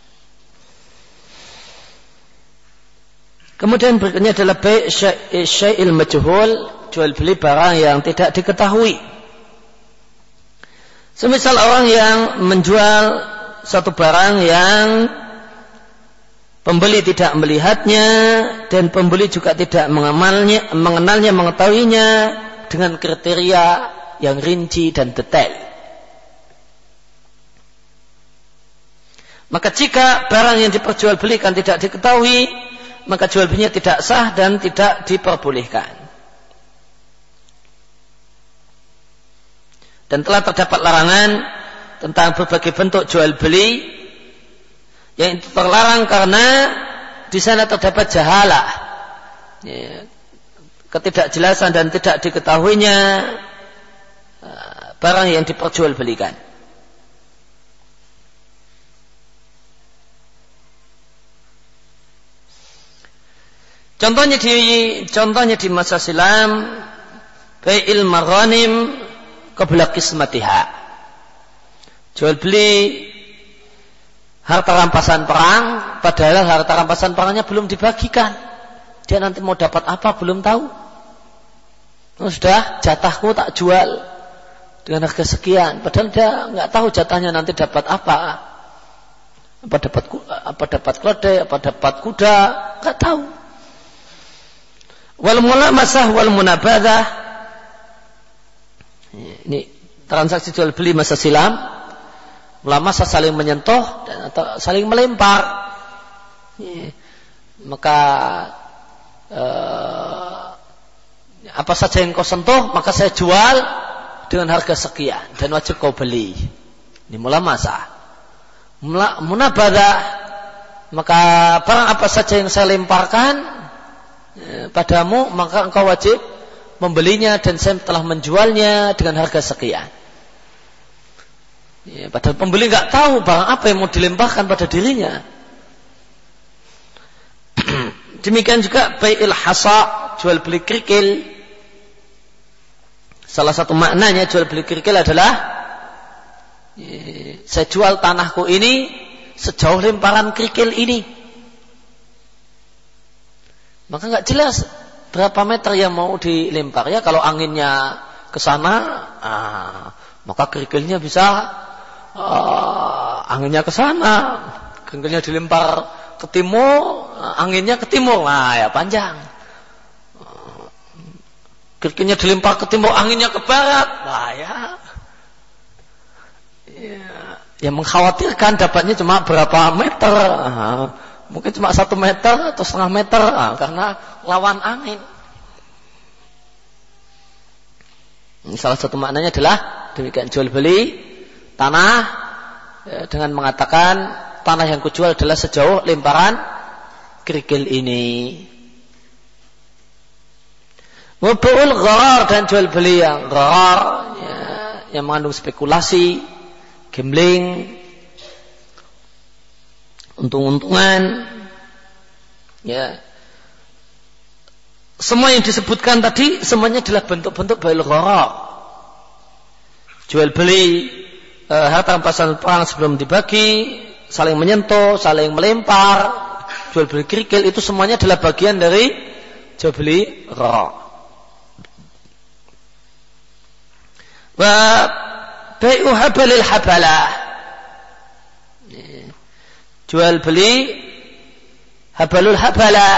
[SPEAKER 1] Kemudian berikutnya adalah bai' syai'il majhul, jual beli barang yang tidak diketahui. Semisal orang yang menjual satu barang yang pembeli tidak melihatnya dan pembeli juga tidak mengenalnya, mengetahuinya dengan kriteria yang rinci dan detail. Maka jika barang yang diperjualbelikan tidak diketahui, maka jual belinya tidak sah dan tidak diperbolehkan. Dan telah terdapat larangan tentang berbagai bentuk jual beli yang itu terlarang karena di sana terdapat jahalah, ketidakjelasan dan tidak diketahuinya barang yang diperjualbelikan. Contohnya di masa silam, bai'il maghanim qabla qismatiha. Jual beli harta rampasan perang, padahal harta rampasan perangnya belum dibagikan. Dia nanti mau dapat apa belum tahu. Sudah, jatahku tak jual. dengan harga sekian, padahal dia nggak tahu jatahnya nanti dapat apa dapat keledai, apa dapat kuda, nggak tahu. Wal mulamasah wal munabadah, ini transaksi jual beli masa silam. Mulamasah saling menyentuh dan atau saling melempar. Maka apa saja yang kau sentuh maka saya jual dengan harga sekian dan wajib kau beli. Ini mulamasah. Munabadah, maka barang apa saja yang saya lemparkan padamu maka engkau wajib membelinya dan saya telah menjualnya dengan harga sekian. Padahal pembeli nggak tahu barang apa yang mau dilemparkan pada dirinya. Demikian juga bai'il hasa, jual beli kerikil. Salah satu maknanya jual beli kerikil adalah saya jual tanahku ini sejauh lemparan kerikil ini. Maka nggak jelas berapa meter yang mau dilempar ya. Kalau anginnya ke sana, maka kerikilnya bisa anginnya ke sana. Kerikilnya dilempar ke timur, anginnya ke timur, nah ya panjang. Kerikilnya dilempar ke timur, anginnya ke barat, nah ya yang mengkhawatirkan dapatnya cuma berapa meter, mungkin cuma 1 meter atau setengah meter, karena lawan angin. Salah satu maknanya adalah demikian, jual beli tanah dengan mengatakan tanah yang kujual adalah sejauh lemparan kerikil ini. Wabu'ul gharar, dan jual beli yang gharar, yang mengandung spekulasi, gambling, untung-untungan, ya. Semua yang disebutkan tadi semuanya adalah bentuk-bentuk bai'ul gharar. Jual beli harta rampasan perang sebelum dibagi, saling menyentuh, saling melempar, jual beli kerikil, itu semuanya adalah bagian dari jual beli gharar. Wa bai'u habalil habalah, jual beli habalul habalah.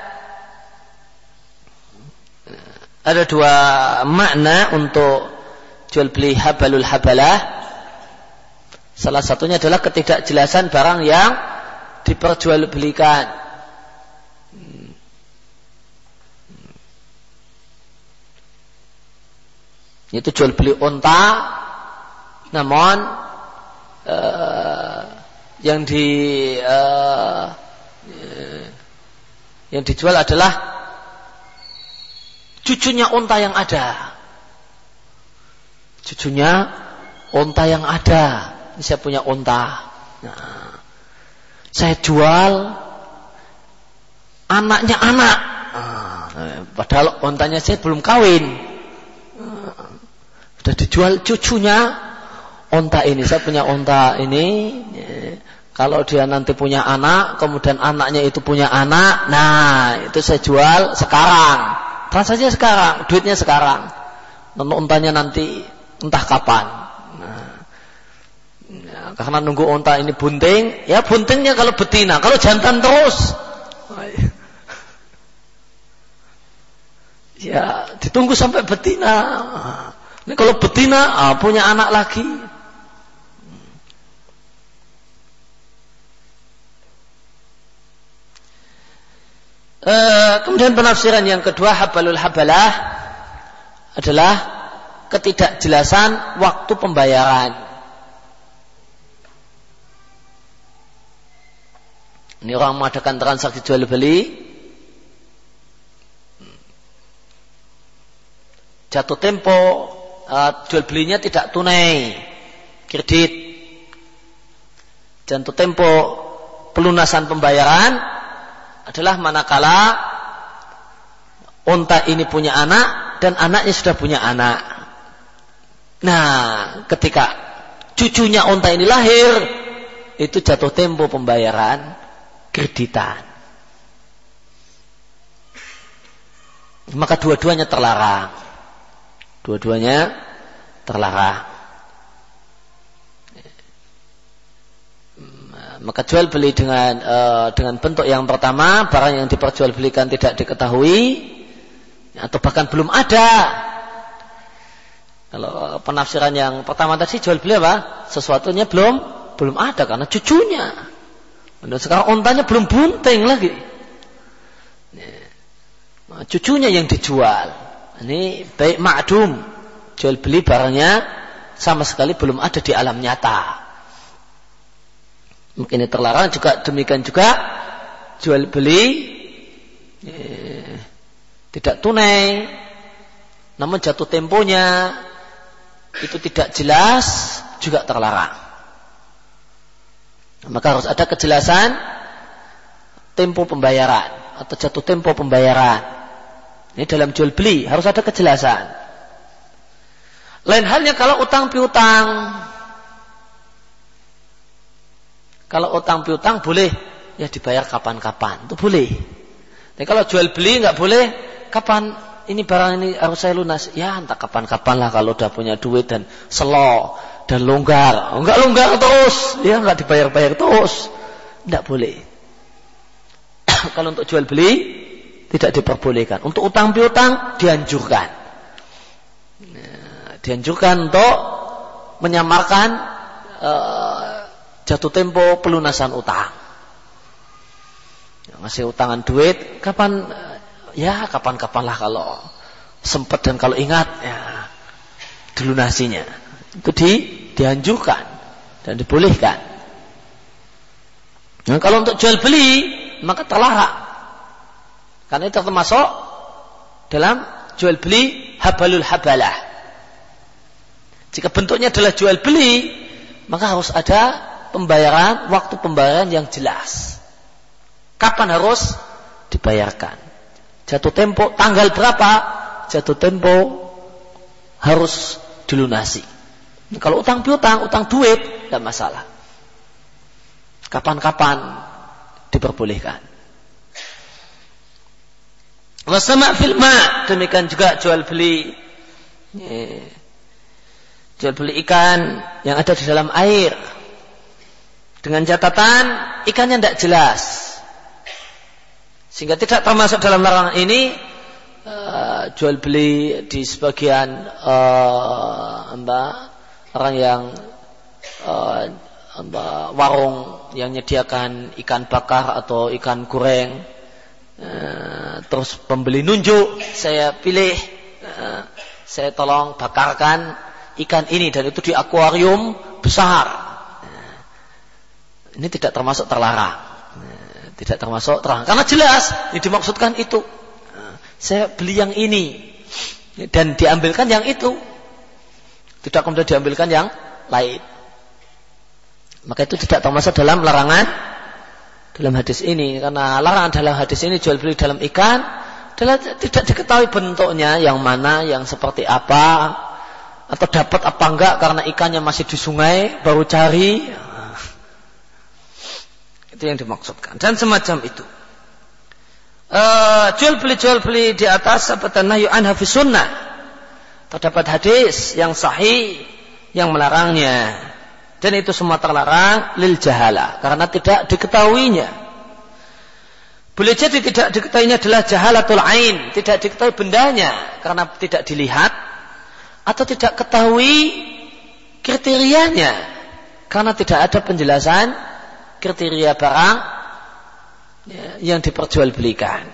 [SPEAKER 1] Ada 2 makna untuk jual beli habalul habalah. Salah satunya adalah ketidakjelasan barang yang diperjualbelikan. Itu jual beli unta, namun yang dijual adalah cucunya unta yang ada. Cucunya unta yang ada. Ini saya punya unta. Nah, saya jual anaknya anak. Padahal untanya saya belum kawin. Sudah dijual cucunya unta ini. Saya punya unta ini. Kalau dia nanti punya anak, kemudian anaknya itu punya anak, nah itu saya jual sekarang. Transaksinya sekarang, duitnya sekarang. Untanya nanti entah kapan. Karena nunggu unta ini bunting, ya buntingnya kalau betina, kalau jantan terus, ya ditunggu sampai betina. Ini kalau betina punya anak lagi. Kemudian penafsiran yang kedua, habalul habalah adalah ketidakjelasan waktu pembayaran. Ini orang mengadakan transaksi jual beli, jatuh tempo, jual belinya tidak tunai, kredit. Jatuh tempo pelunasan pembayaran adalah manakala unta ini punya anak dan anaknya sudah punya anak. Nah, ketika cucunya unta ini lahir, itu jatuh tempo pembayaran kreditan. Maka dua-duanya terlarang. Dua-duanya terlarang. Maka jual beli dengan bentuk yang pertama, barang yang diperjualbelikan tidak diketahui atau bahkan belum ada. Kalau penafsiran yang pertama tadi, jual beli apa? Sesuatunya belum ada karena cucunya. Dan sekarang ontanya belum bunting lagi. Nah, cucunya yang dijual. Ini baik ma'dum, jual beli barangnya sama sekali belum ada di alam nyata. Mungkin ini terlarang. Juga demikian juga jual beli tidak tunai, namun jatuh temponya itu tidak jelas, juga terlarang. Maka harus ada kejelasan tempo pembayaran atau jatuh tempo pembayaran. Ini dalam jual beli harus ada kejelasan. Lain halnya kalau utang piutang. Kalau utang piutang boleh ya dibayar kapan-kapan, itu boleh. Tapi kalau jual beli nggak boleh. Kapan ini barang ini harus saya lunas? Ya entah kapan-kapan lah kalau udah punya duit dan slow dan longgar. Enggak longgar terus, ya enggak dibayar-bayar terus, enggak boleh. Kalau untuk jual beli tidak diperbolehkan. Untuk utang piutang dianjurkan. Dianjurkan untuk menyamarkan jatuh tempo pelunasan utang. Masih utangan duit, kapan? Ya kapan-kapan lah kalau sempat dan kalau ingat ya dilunasinya. Itu dianjurkan dan dibolehkan. Nah, kalau untuk jual beli maka terlarang. Karena itu termasuk dalam jual beli habalul habalah. Jika bentuknya adalah jual beli, maka harus ada pembayaran, waktu pembayaran yang jelas. Kapan harus dibayarkan? Jatuh tempo, tanggal berapa jatuh tempo harus dilunasi. Kalau utang piutang, utang duit, tidak masalah. Kapan-kapan diperbolehkan. Wasama' fil ma', demikian juga jual beli. Jual beli ikan yang ada di dalam air. Dengan catatan ikannya tidak jelas. Sehingga tidak termasuk dalam larangan ini jual beli di sebagian orang yang warung yang menyediakan ikan bakar atau ikan goreng, terus pembeli nunjuk, saya pilih, saya tolong bakarkan ikan ini dan itu di akuarium besar. Ini tidak termasuk terlarang. Tidak termasuk terlarang. Karena jelas yang dimaksudkan itu. Saya beli yang ini dan diambilkan yang itu. Tidak kemudian diambilkan yang lain. Maka itu tidak termasuk dalam larangan dalam hadis ini. Karena larangan dalam hadis ini jual beli dalam ikan adalah tidak diketahui bentuknya, yang mana, yang seperti apa, atau dapat apa enggak karena ikannya masih di sungai baru cari. Itu yang dimaksudkan dan semacam itu. Jual beli di atas sabatan nahyu anha fi sunnah. Terdapat hadis yang sahih yang melarangnya dan itu semua terlarang lil jahala karena tidak diketahuinya. Boleh jadi tidak diketahuinya adalah jahalatul ain, tidak diketahui bendanya karena tidak dilihat, atau tidak ketahui kriterianya karena tidak ada penjelasan kriteria barang yang diperjualbelikan.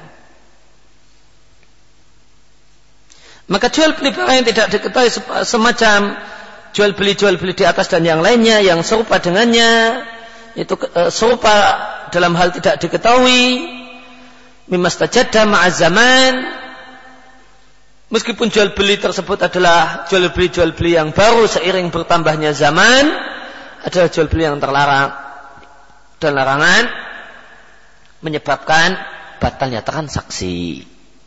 [SPEAKER 1] Maka jual beli barang yang tidak diketahui semacam jual beli di atas dan yang lainnya yang serupa dengannya, itu serupa dalam hal tidak diketahui, mimastajadda ma'az zaman, meskipun jual beli tersebut adalah jual beli yang baru seiring bertambahnya zaman, adalah jual beli yang terlarang. Dan larangan menyebabkan batalnya transaksi.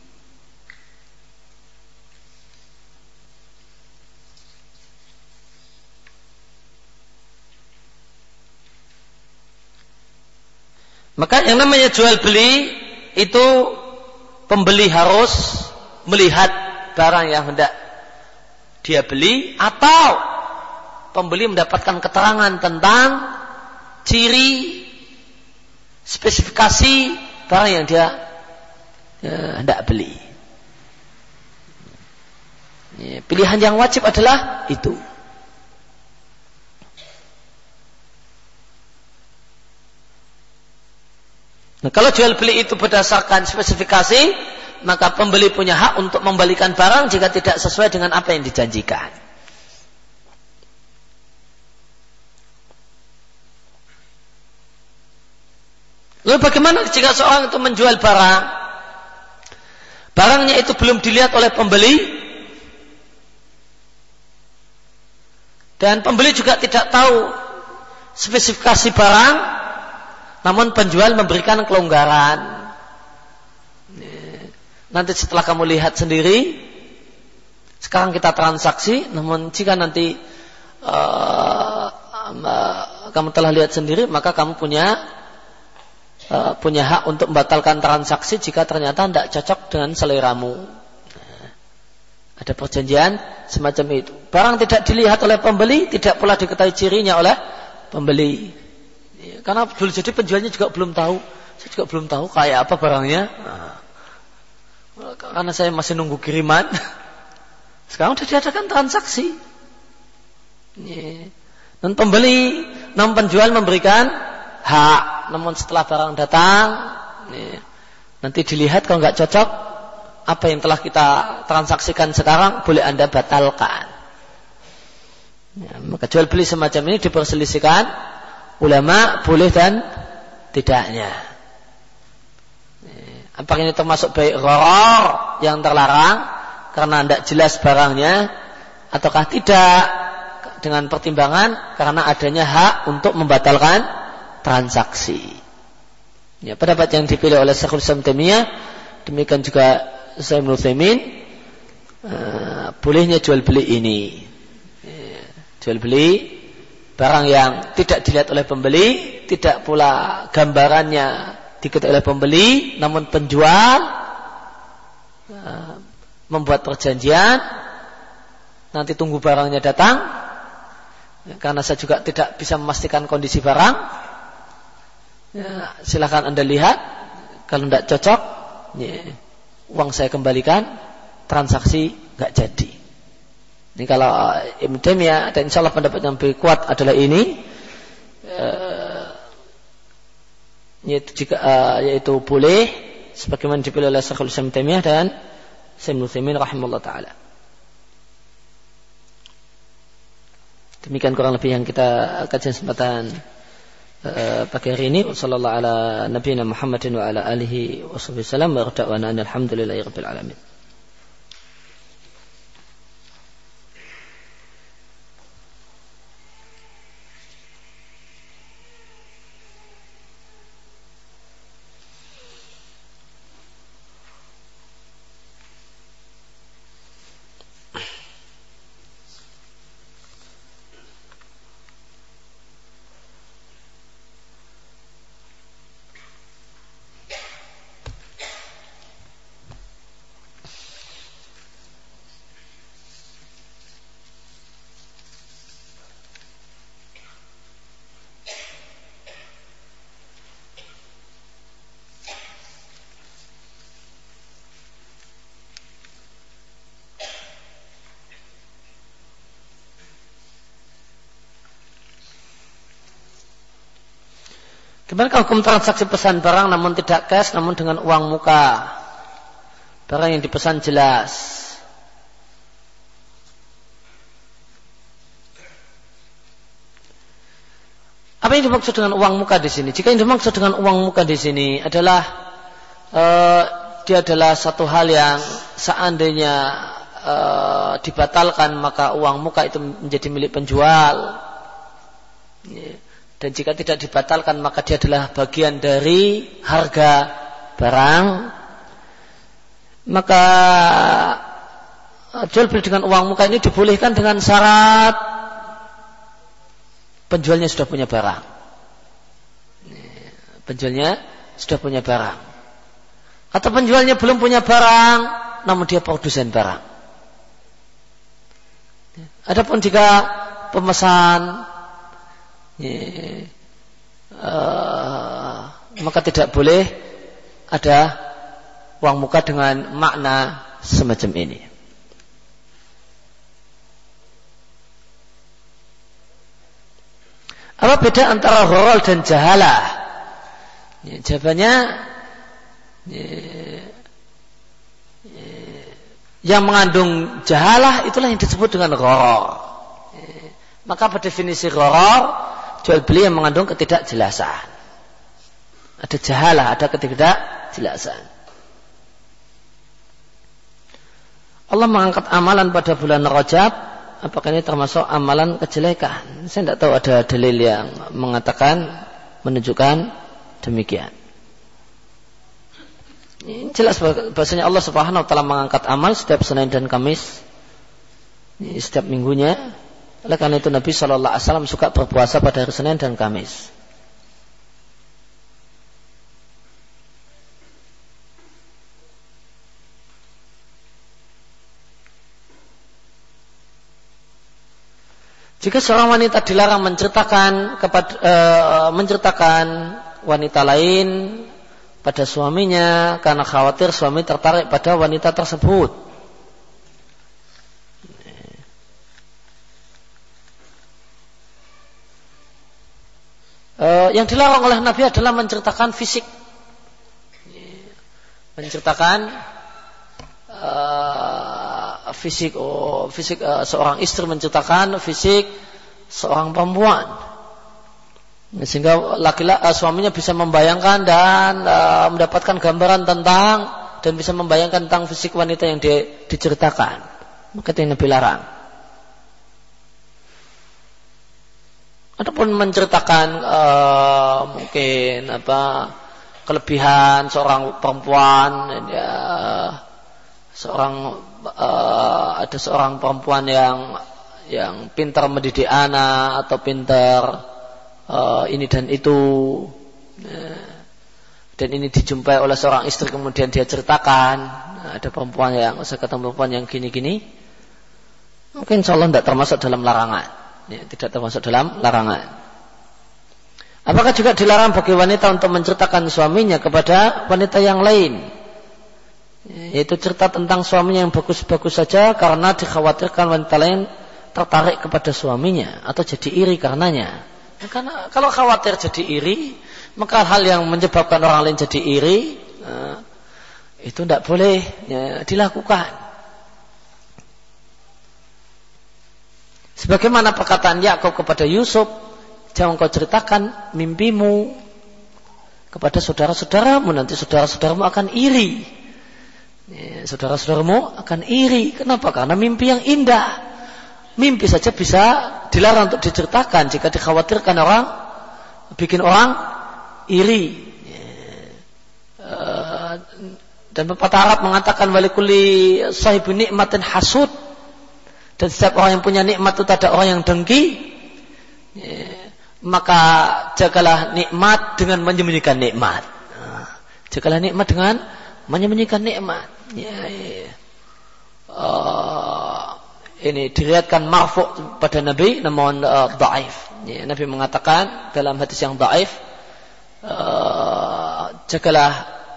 [SPEAKER 1] Maka yang namanya jual beli itu pembeli harus melihat barang yang hendak dia beli, atau pembeli mendapatkan keterangan tentang ciri spesifikasi barang yang dia hendak beli. Pilihan yang wajib adalah itu. Nah, kalau jual beli itu berdasarkan spesifikasi, maka pembeli punya hak untuk membalikan barang jika tidak sesuai dengan apa yang dijanjikan. Lalu bagaimana jika seorang itu menjual barang, barangnya itu belum dilihat oleh pembeli, dan pembeli juga tidak tahu spesifikasi barang, namun penjual memberikan kelonggaran. Nanti setelah kamu lihat sendiri, sekarang kita transaksi, namun jika nanti kamu telah lihat sendiri, maka kamu punya hak untuk membatalkan transaksi jika ternyata tidak cocok dengan seleramu. Ada perjanjian semacam itu. Barang tidak dilihat oleh pembeli, tidak pula diketahui cirinya oleh pembeli. Karena dulu jadi penjualnya juga belum tahu. Saya juga belum tahu kayak apa barangnya. Karena saya masih nunggu kiriman. Sekarang sudah diadakan transaksi. Dan penjual memberikan hak. Namun setelah barang datang, nanti dilihat kalau nggak cocok, apa yang telah kita transaksikan sekarang boleh Anda batalkan. Maka jual beli semacam ini diperselisihkan ulama boleh dan tidaknya. Apakah ini termasuk baik gharar yang terlarang karena tidak jelas barangnya, ataukah tidak dengan pertimbangan karena adanya hak untuk membatalkan transaksi. Ya, pendapat yang dipilih oleh Syekhul Islam Taimiyah, demikian juga Syekh Ibnu Utsaimin, bolehnya jual beli ini. Jual beli barang yang tidak dilihat oleh pembeli, tidak pula gambarannya diketahui oleh pembeli, namun penjual membuat perjanjian, nanti tunggu barangnya datang, karena saya juga tidak bisa memastikan kondisi barang. Silakan Anda lihat, kalau tidak cocok, uang saya kembalikan, transaksi nggak jadi. Ini kalau Ibnu Taimiyah, dan insya Allah pendapat yang lebih kuat adalah ini, yaitu boleh, sebagaimana dipilih oleh Syekhul Islam Taimiyah dan Syekh Ibnu Utsaimin rahimahullah taala. Demikian kurang lebih yang kita kaji kesempatan pagi hari ini. Wassallallahu ala nabiyina Muhammadin wa ala alihi wasallam wa da'wana alhamdulillahirabbil alamin. Gimana hukum transaksi pesan barang namun tidak cash, namun dengan uang muka? Barang yang dipesan jelas. Apa yang dimaksud dengan uang muka di sini? Jika yang dimaksud dengan uang muka di sini adalah dia adalah satu hal yang seandainya dibatalkan, maka uang muka itu menjadi milik penjual. Dan jika tidak dibatalkan, maka dia adalah bagian dari harga barang. Maka jual beli dengan uang muka ini dibolehkan dengan syarat penjualnya sudah punya barang. Penjualnya sudah punya barang. Atau penjualnya belum punya barang, namun dia produsen barang. Adapun jika pemesan maka tidak boleh ada uang muka dengan makna semacam ini. Apa beda antara gharar dan jahalah? Jawabannya yang mengandung jahalah itulah yang disebut dengan gharar. Maka pada definisi gharar, jual beli yang mengandung ketidakjelasan. Ada jahalah, ada ketidakjelasan. Allah mengangkat amalan pada bulan Rajab. Apakah ini termasuk amalan kejelekan? Saya tidak tahu ada dalil yang mengatakan, menunjukkan demikian. Ini jelas bahasanya Allah Subhanahu wa taala mengangkat amal setiap Senin dan Kamis, setiap minggunya. Oleh karena itu Nabi sallallahu alaihi wasallam suka berpuasa pada hari Senin dan Kamis. Jika seorang wanita dilarang menceritakan wanita lain pada suaminya karena khawatir suami tertarik pada wanita tersebut, yang dilarang oleh Nabi adalah menceritakan fisik, menceritakan fisik seorang istri, menceritakan fisik seorang perempuan, sehingga suaminya bisa membayangkan dan mendapatkan gambaran tentang dan bisa membayangkan tentang fisik wanita yang diceritakan. Maka itu yang Nabi larang. Ataupun menceritakan mungkin kelebihan seorang perempuan, ada seorang perempuan yang pintar mendidik anak atau pintar ini dan itu, dan ini dijumpai oleh seorang istri kemudian dia ceritakan, ada perempuan yang saya ketemu perempuan yang gini-gini, mungkin insya Allah tidak termasuk dalam larangan, tidak termasuk dalam larangan. Apakah juga dilarang bagi wanita untuk menceritakan suaminya kepada wanita yang lain? Yaitu cerita tentang suaminya yang bagus-bagus saja karena dikhawatirkan wanita lain tertarik kepada suaminya atau jadi iri karenanya. Karena kalau khawatir jadi iri, maka hal yang menyebabkan orang lain jadi iri itu tidak boleh dilakukan. Sebagaimana perkataan Yakub kepada Yusuf, jangan kau ceritakan mimpimu kepada saudara-saudaramu, nanti saudara-saudaramu akan iri. Saudara-saudaramu akan iri. Kenapa? Karena mimpi yang indah. Mimpi saja bisa dilarang untuk diceritakan jika dikhawatirkan orang bikin orang iri. Dan pepatah Arab mengatakan walikuli sahibu nikmatin hasud, dan setiap orang yang punya nikmat itu ada orang yang dengki. Maka jagalah nikmat dengan menyembunyikan nikmat. Jagalah nikmat dengan menyembunyikan nikmat. Ini diriwayatkan marfu' pada Nabi namun dhaif. Nabi mengatakan dalam hadis yang dhaif, jagalah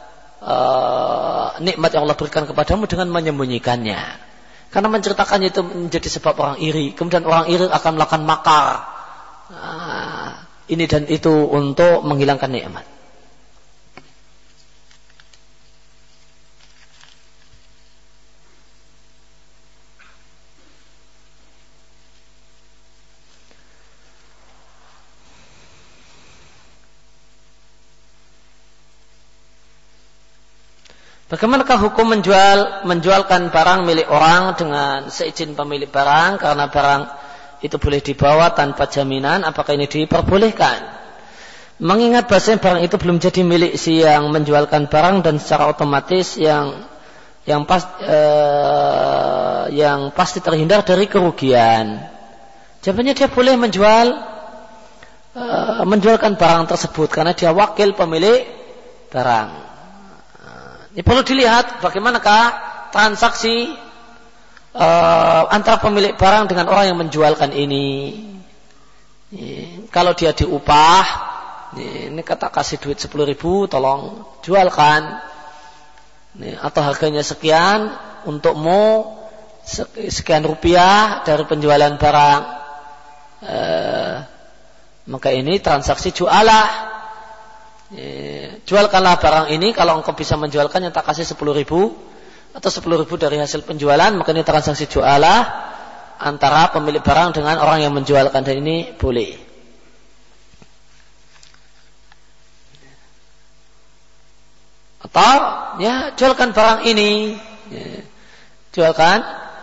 [SPEAKER 1] nikmat yang Allah berikan kepadamu dengan menyembunyikannya. Karena menceritakannya itu menjadi sebab orang iri. Kemudian orang iri akan melakukan makar ini dan itu untuk menghilangkan nikmat. Bagaimanakah hukum menjualkan barang milik orang dengan seizin pemilik barang karena barang itu boleh dibawa tanpa jaminan? Apakah ini diperbolehkan? Mengingat bahasanya barang itu belum jadi milik si yang menjualkan barang dan secara otomatis yang pasti terhindar dari kerugian. Jawabannya dia boleh menjualkan barang tersebut karena dia wakil pemilik barang. Ini perlu dilihat bagaimanakah transaksi antara pemilik barang dengan orang yang menjualkan ini. Kalau dia diupah, ini kata kasih duit 10.000, tolong jualkan. Atau harganya sekian, untukmu sekian rupiah dari penjualan barang. Maka ini transaksi jualah. Jualkanlah barang ini. Kalau engkau bisa menjualkannya, tak kasih 10.000 atau 10.000 dari hasil penjualan, maka ini transaksi jualah antara pemilik barang dengan orang yang menjualkan, dan ini boleh. Atau ya jualkan barang ini, jualkan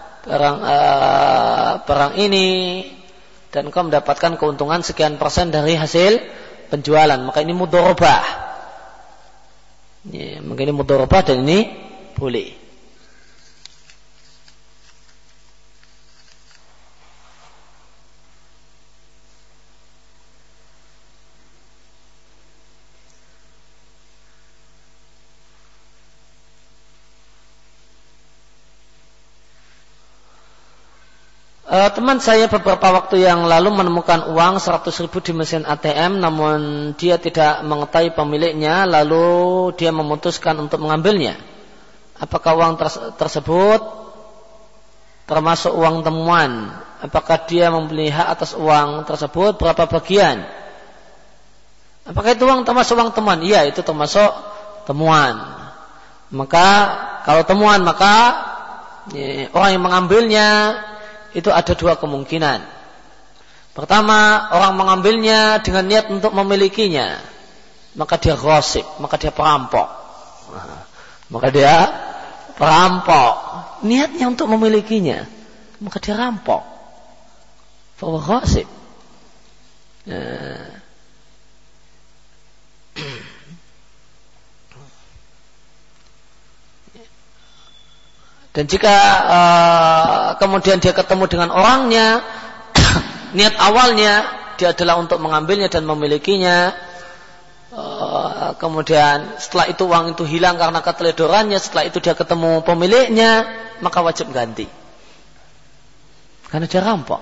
[SPEAKER 1] barang ini, dan kau mendapatkan keuntungan sekian persen dari hasil penjualan, maka ini mudharabah. Maka ini mudharabah dan ini boleh. Teman saya beberapa waktu yang lalu menemukan uang 100.000 di mesin ATM, namun dia tidak mengetahui pemiliknya, lalu dia memutuskan untuk mengambilnya. Apakah uang tersebut termasuk uang temuan? Apakah dia mempunyai hak atas uang tersebut? Berapa bagian? Apakah itu uang termasuk uang temuan? Iya, itu termasuk temuan. Maka kalau temuan, maka orang yang mengambilnya itu ada dua kemungkinan. Pertama, orang mengambilnya dengan niat untuk memilikinya, maka dia ghasib, maka dia perampok. Maka dia perampok. Niatnya untuk memilikinya, maka dia rampok. Fahuwa ghasib. Dan jika kemudian dia ketemu dengan orangnya, niat awalnya dia adalah untuk mengambilnya dan memilikinya, kemudian setelah itu uang itu hilang karena keteledorannya, setelah itu dia ketemu pemiliknya, maka wajib ganti karena dia rampok.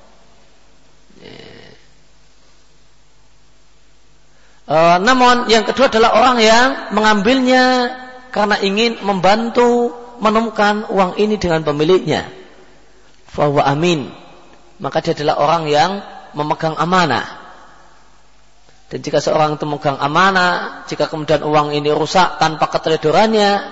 [SPEAKER 1] Namun yang kedua adalah orang yang mengambilnya karena ingin membantu menemukan uang ini dengan pemiliknya. Fahuwa amin, maka dia adalah orang yang memegang amanah. Dan jika seorang itu memegang amanah, jika kemudian uang ini rusak tanpa keteledorannya,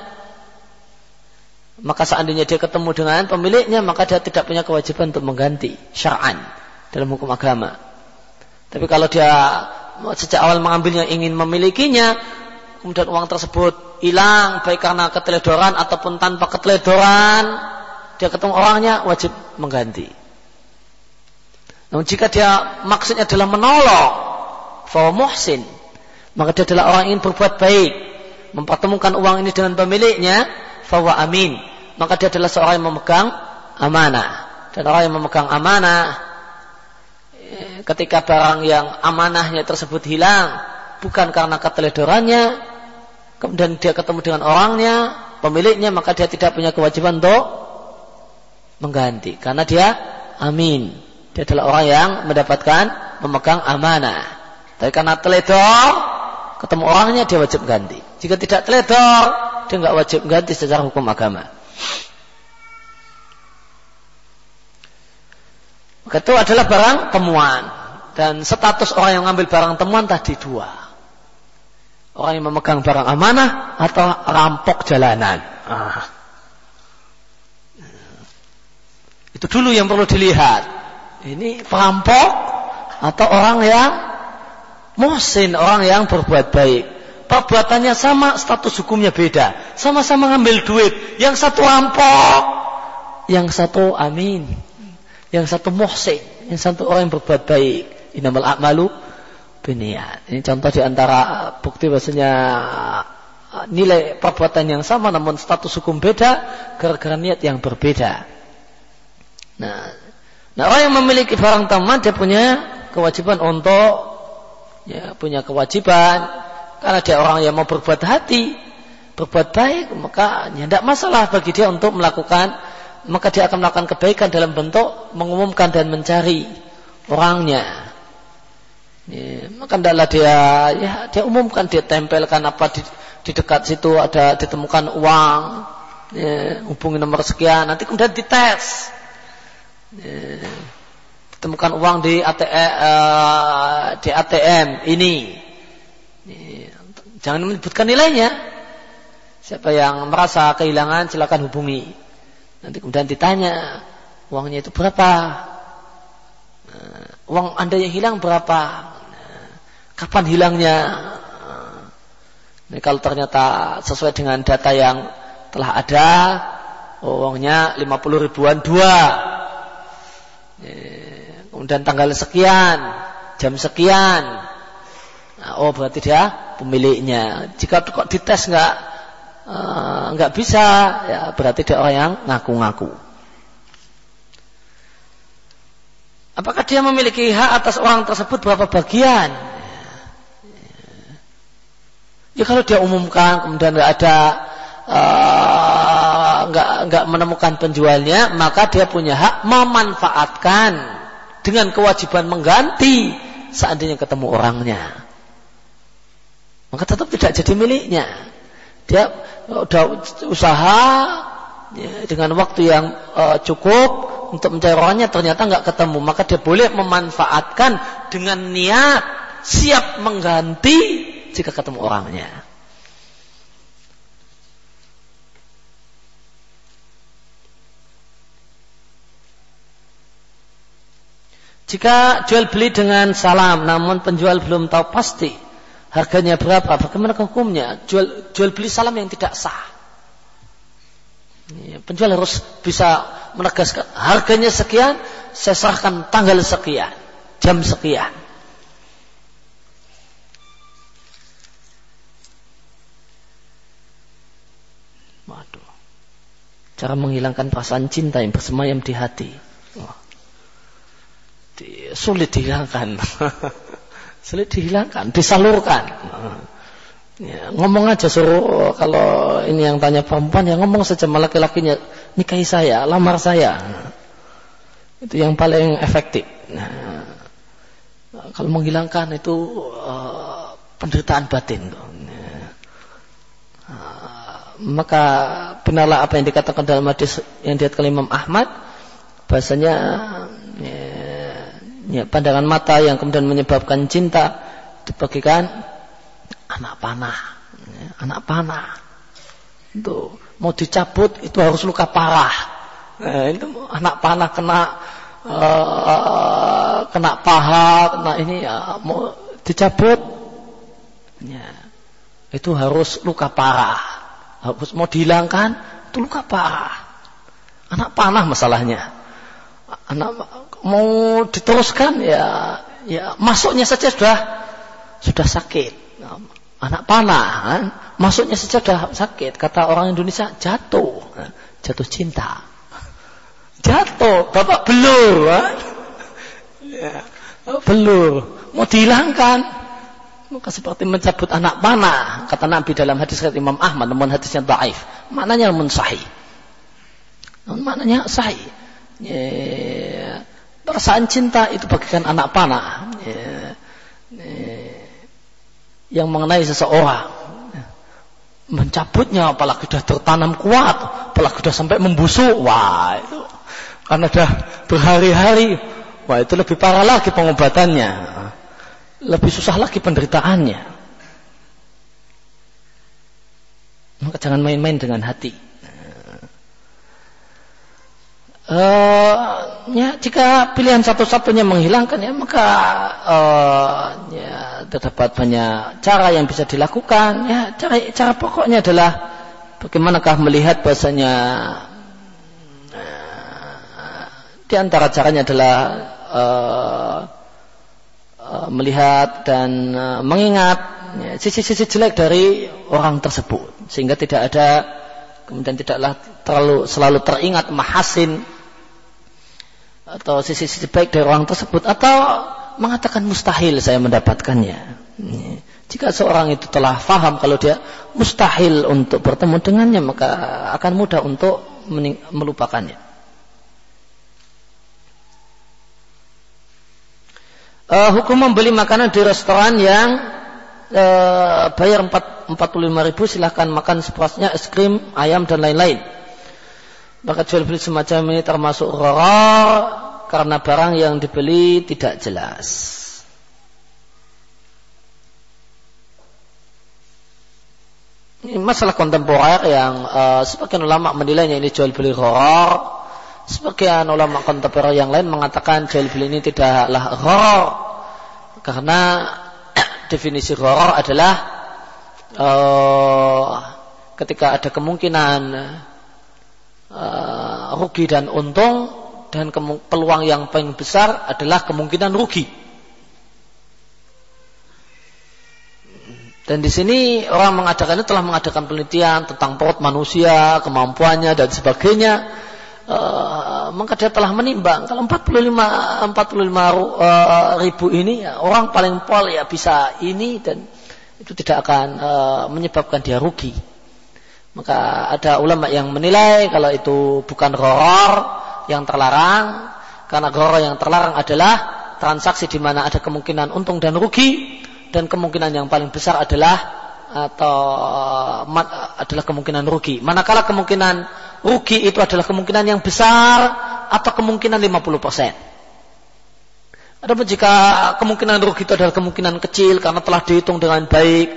[SPEAKER 1] maka seandainya dia ketemu dengan pemiliknya, maka dia tidak punya kewajiban untuk mengganti syar'an dalam hukum agama. Tapi kalau dia sejak awal mengambilnya ingin memilikinya, kemudian uang tersebut hilang baik karena keteledoran ataupun tanpa keteledoran, dia ketemu orangnya, wajib mengganti. Namun jika dia maksudnya adalah menolong, fahuwa muhsin, maka dia adalah orang yang ingin berbuat baik, mempertemukan uang ini dengan pemiliknya, fahuwa amin, maka dia adalah seorang yang memegang amanah. Dan orang yang memegang amanah, ketika barang yang amanahnya tersebut hilang bukan karena keteledorannya, kemudian dia ketemu dengan orangnya, pemiliknya, maka dia tidak punya kewajiban untuk mengganti karena dia amin. Dia adalah orang yang mendapatkan memegang amanah. Tapi karena teledor, ketemu orangnya, dia wajib ganti. Jika tidak teledor, dia tidak wajib ganti secara hukum agama. Maka itu adalah barang temuan. Dan status orang yang mengambil barang temuan tadi dua. Orang yang memegang barang amanah atau rampok jalanan. Itu dulu yang perlu dilihat. Ini perampok atau orang yang muhsin, orang yang berbuat baik. Perbuatannya sama, status hukumnya beda. Sama-sama ngambil duit. Yang satu rampok, yang satu amin, yang satu muhsin, yang satu orang yang berbuat baik. Innamal a'malu binniyat. Ini contoh di antara bukti bahasanya nilai perbuatan yang sama namun status hukum beda gara-gara niat yang berbeda. Nah, orang yang memiliki barang temuan dia punya kewajiban untuk punya kewajiban karena dia orang yang mau berbuat hati, berbuat baik, maka tidak masalah bagi dia untuk melakukan maka dia akan melakukan kebaikan dalam bentuk mengumumkan dan mencari orangnya. Maka hendaklah dia umumkan, dia tempelkan apa di dekat situ ada ditemukan uang, hubungi nomor sekian, nanti kemudian dites. Ditemukan uang di ATM ini. Jangan menyebutkan nilainya. Siapa yang merasa kehilangan silakan hubungi. Nanti kemudian ditanya, uangnya itu berapa? Uang Anda yang hilang berapa? Kapan hilangnya? Ini kalau ternyata sesuai dengan data yang telah ada, uangnya 50 ribuan 2. Kemudian tanggal sekian, jam sekian. Berarti dia pemiliknya. Jika kok dites nggak bisa, ya berarti dia orang yang ngaku-ngaku. Apakah dia memiliki hak atas orang tersebut berapa bagian? Ya kalau dia umumkan kemudian nggak menemukan penjualnya, maka dia punya hak memanfaatkan dengan kewajiban mengganti seandainya ketemu orangnya. Maka tetap tidak jadi miliknya. Dia udah usaha dengan waktu yang cukup untuk mencari orangnya, ternyata nggak ketemu, maka dia boleh memanfaatkan dengan niat siap mengganti jika ketemu orangnya. Jika jual beli dengan salam, namun penjual belum tahu pasti harganya berapa, bagaimana hukumnya? Jual beli salam yang tidak sah. Penjual harus bisa menegaskan harganya sekian, saya serahkan tanggal sekian, jam sekian. Waduh, cara menghilangkan perasaan cinta yang bersemayam di hati. Sulit dihilangkan. Sulit dihilangkan, disalurkan. Ngomong aja suruh, kalau ini yang tanya perempuan, ya ngomong saja sama laki-lakinya, nikahi saya, lamar saya. Itu yang paling efektif. Kalau menghilangkan itu penderitaan batin. Maka benarlah apa yang dikatakan dalam hadis yang diriwayatkan Imam Ahmad, bahasanya pandangan mata yang kemudian menyebabkan cinta dibagikan anak panah. Anak panah itu mau dicabut itu harus luka parah. Itu anak panah kena paha, kena ini mau dicabut, itu harus luka parah. Harus mau dihilangkan itu luka parah. Anak panah masalahnya. Anak mau diteruskan ya masuknya saja sudah sakit. Anak panah masuknya saja sudah sakit. Kata orang Indonesia jatuh cinta. Jatuh, bapak belur. Belur mau dihilangkan. Maka seperti mencabut anak panah, kata Nabi dalam hadis riwayat Imam Ahmad, namun hadisnya dhaif. Maknanya sahih. Maknanya sahih. Perasaan cinta itu bagikan anak panah yang mengenai seseorang. Mencabutnya apalagi sudah tertanam kuat, apalagi sudah sampai membusuk, wah itu karena sudah berhari-hari, wah itu lebih parah lagi pengobatannya, lebih susah lagi penderitaannya. Maka jangan main-main dengan hati. Jika pilihan satu-satunya menghilangkan, maka terdapat banyak cara yang bisa dilakukan. Cara pokoknya adalah bagaimanakah melihat bahasanya di antara caranya adalah melihat dan mengingat sisi-sisi jelek dari orang tersebut, sehingga tidak ada kemudian tidaklah selalu teringat mahasin atau sisi-sisi baik dari orang tersebut, atau mengatakan mustahil saya mendapatkannya. Jika seorang itu telah faham kalau dia mustahil untuk bertemu dengannya, maka akan mudah untuk melupakannya. Hukum membeli makanan di restoran yang bayar 45.000 silahkan makan sepuasnya, es krim, ayam dan lain-lain. Maka jual beli semacam ini termasuk gharar karena barang yang dibeli tidak jelas. Ini masalah kontemporer yang sebagian ulama menilainya ini jual beli gharar. Sebagian ulama kontemporer yang lain mengatakan jual beli ini tidaklah gharar karena definisi gharar adalah ketika ada kemungkinan rugi dan untung, dan peluang yang paling besar adalah kemungkinan rugi. Dan di sini orang telah mengadakan penelitian tentang perut manusia, kemampuannya dan sebagainya. Maka dia telah menimbang kalau 45 ribu ini ya, orang paling pol ya bisa ini, dan itu tidak akan menyebabkan dia rugi. Maka ada ulama yang menilai kalau itu bukan gharar yang terlarang, karena gharar yang terlarang adalah transaksi di mana ada kemungkinan untung dan rugi, dan kemungkinan yang paling besar adalah kemungkinan rugi. Manakala kemungkinan rugi itu adalah kemungkinan yang besar atau kemungkinan 50%. Adapun jika kemungkinan rugi itu adalah kemungkinan kecil karena telah dihitung dengan baik,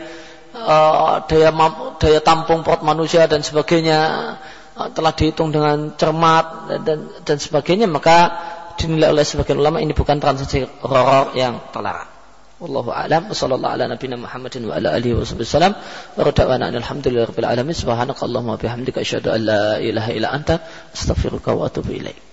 [SPEAKER 1] daya tampung perut manusia dan sebagainya telah dihitung dengan cermat dan sebagainya, maka dinilai oleh sebagian ulama ini bukan transaksi gharar yang terlarang. Wallahu a'lam. Wassallallahu ala nabiyina Muhammadin wa ala alihi wasallam. Wa rada'ana alhamdulillahirabbil alamin. Subhanakallahumma wa bihamdika asyhadu an la ilaha illa anta astaghfiruka wa atubu ilaik.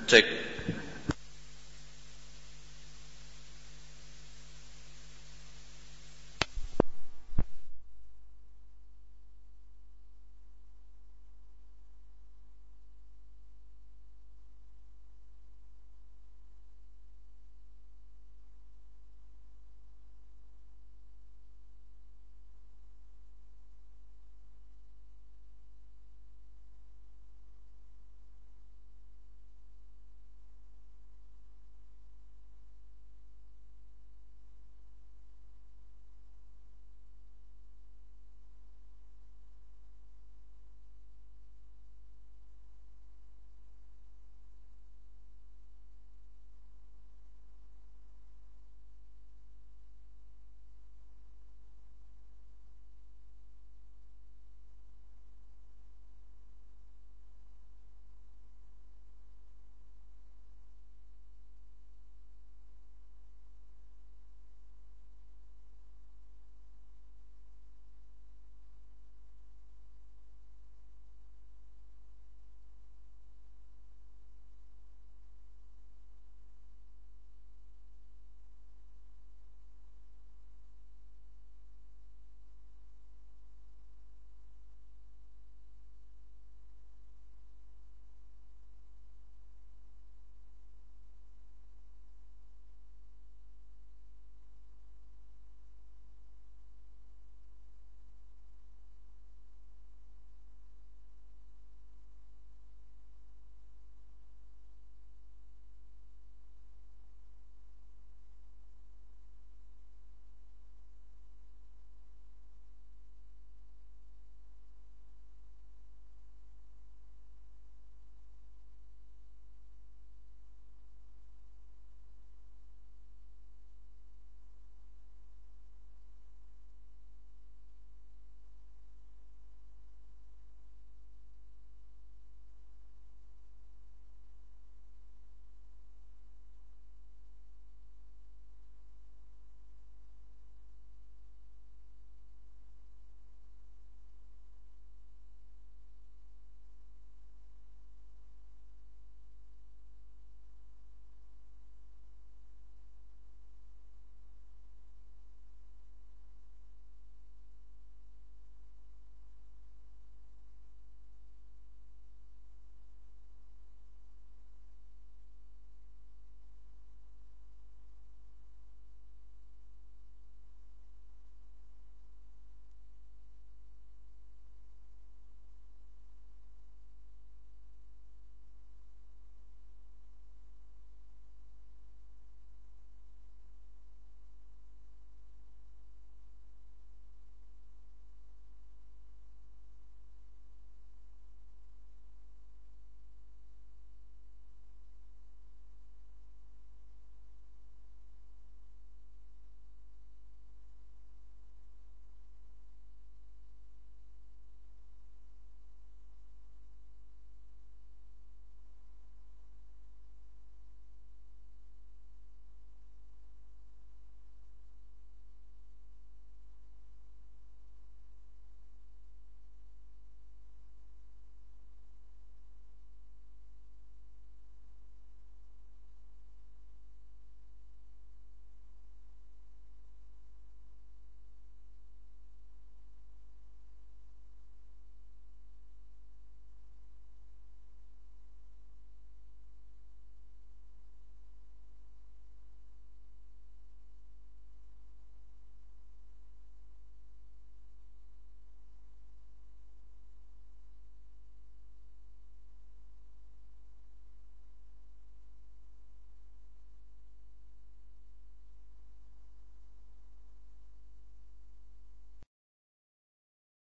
[SPEAKER 2] cek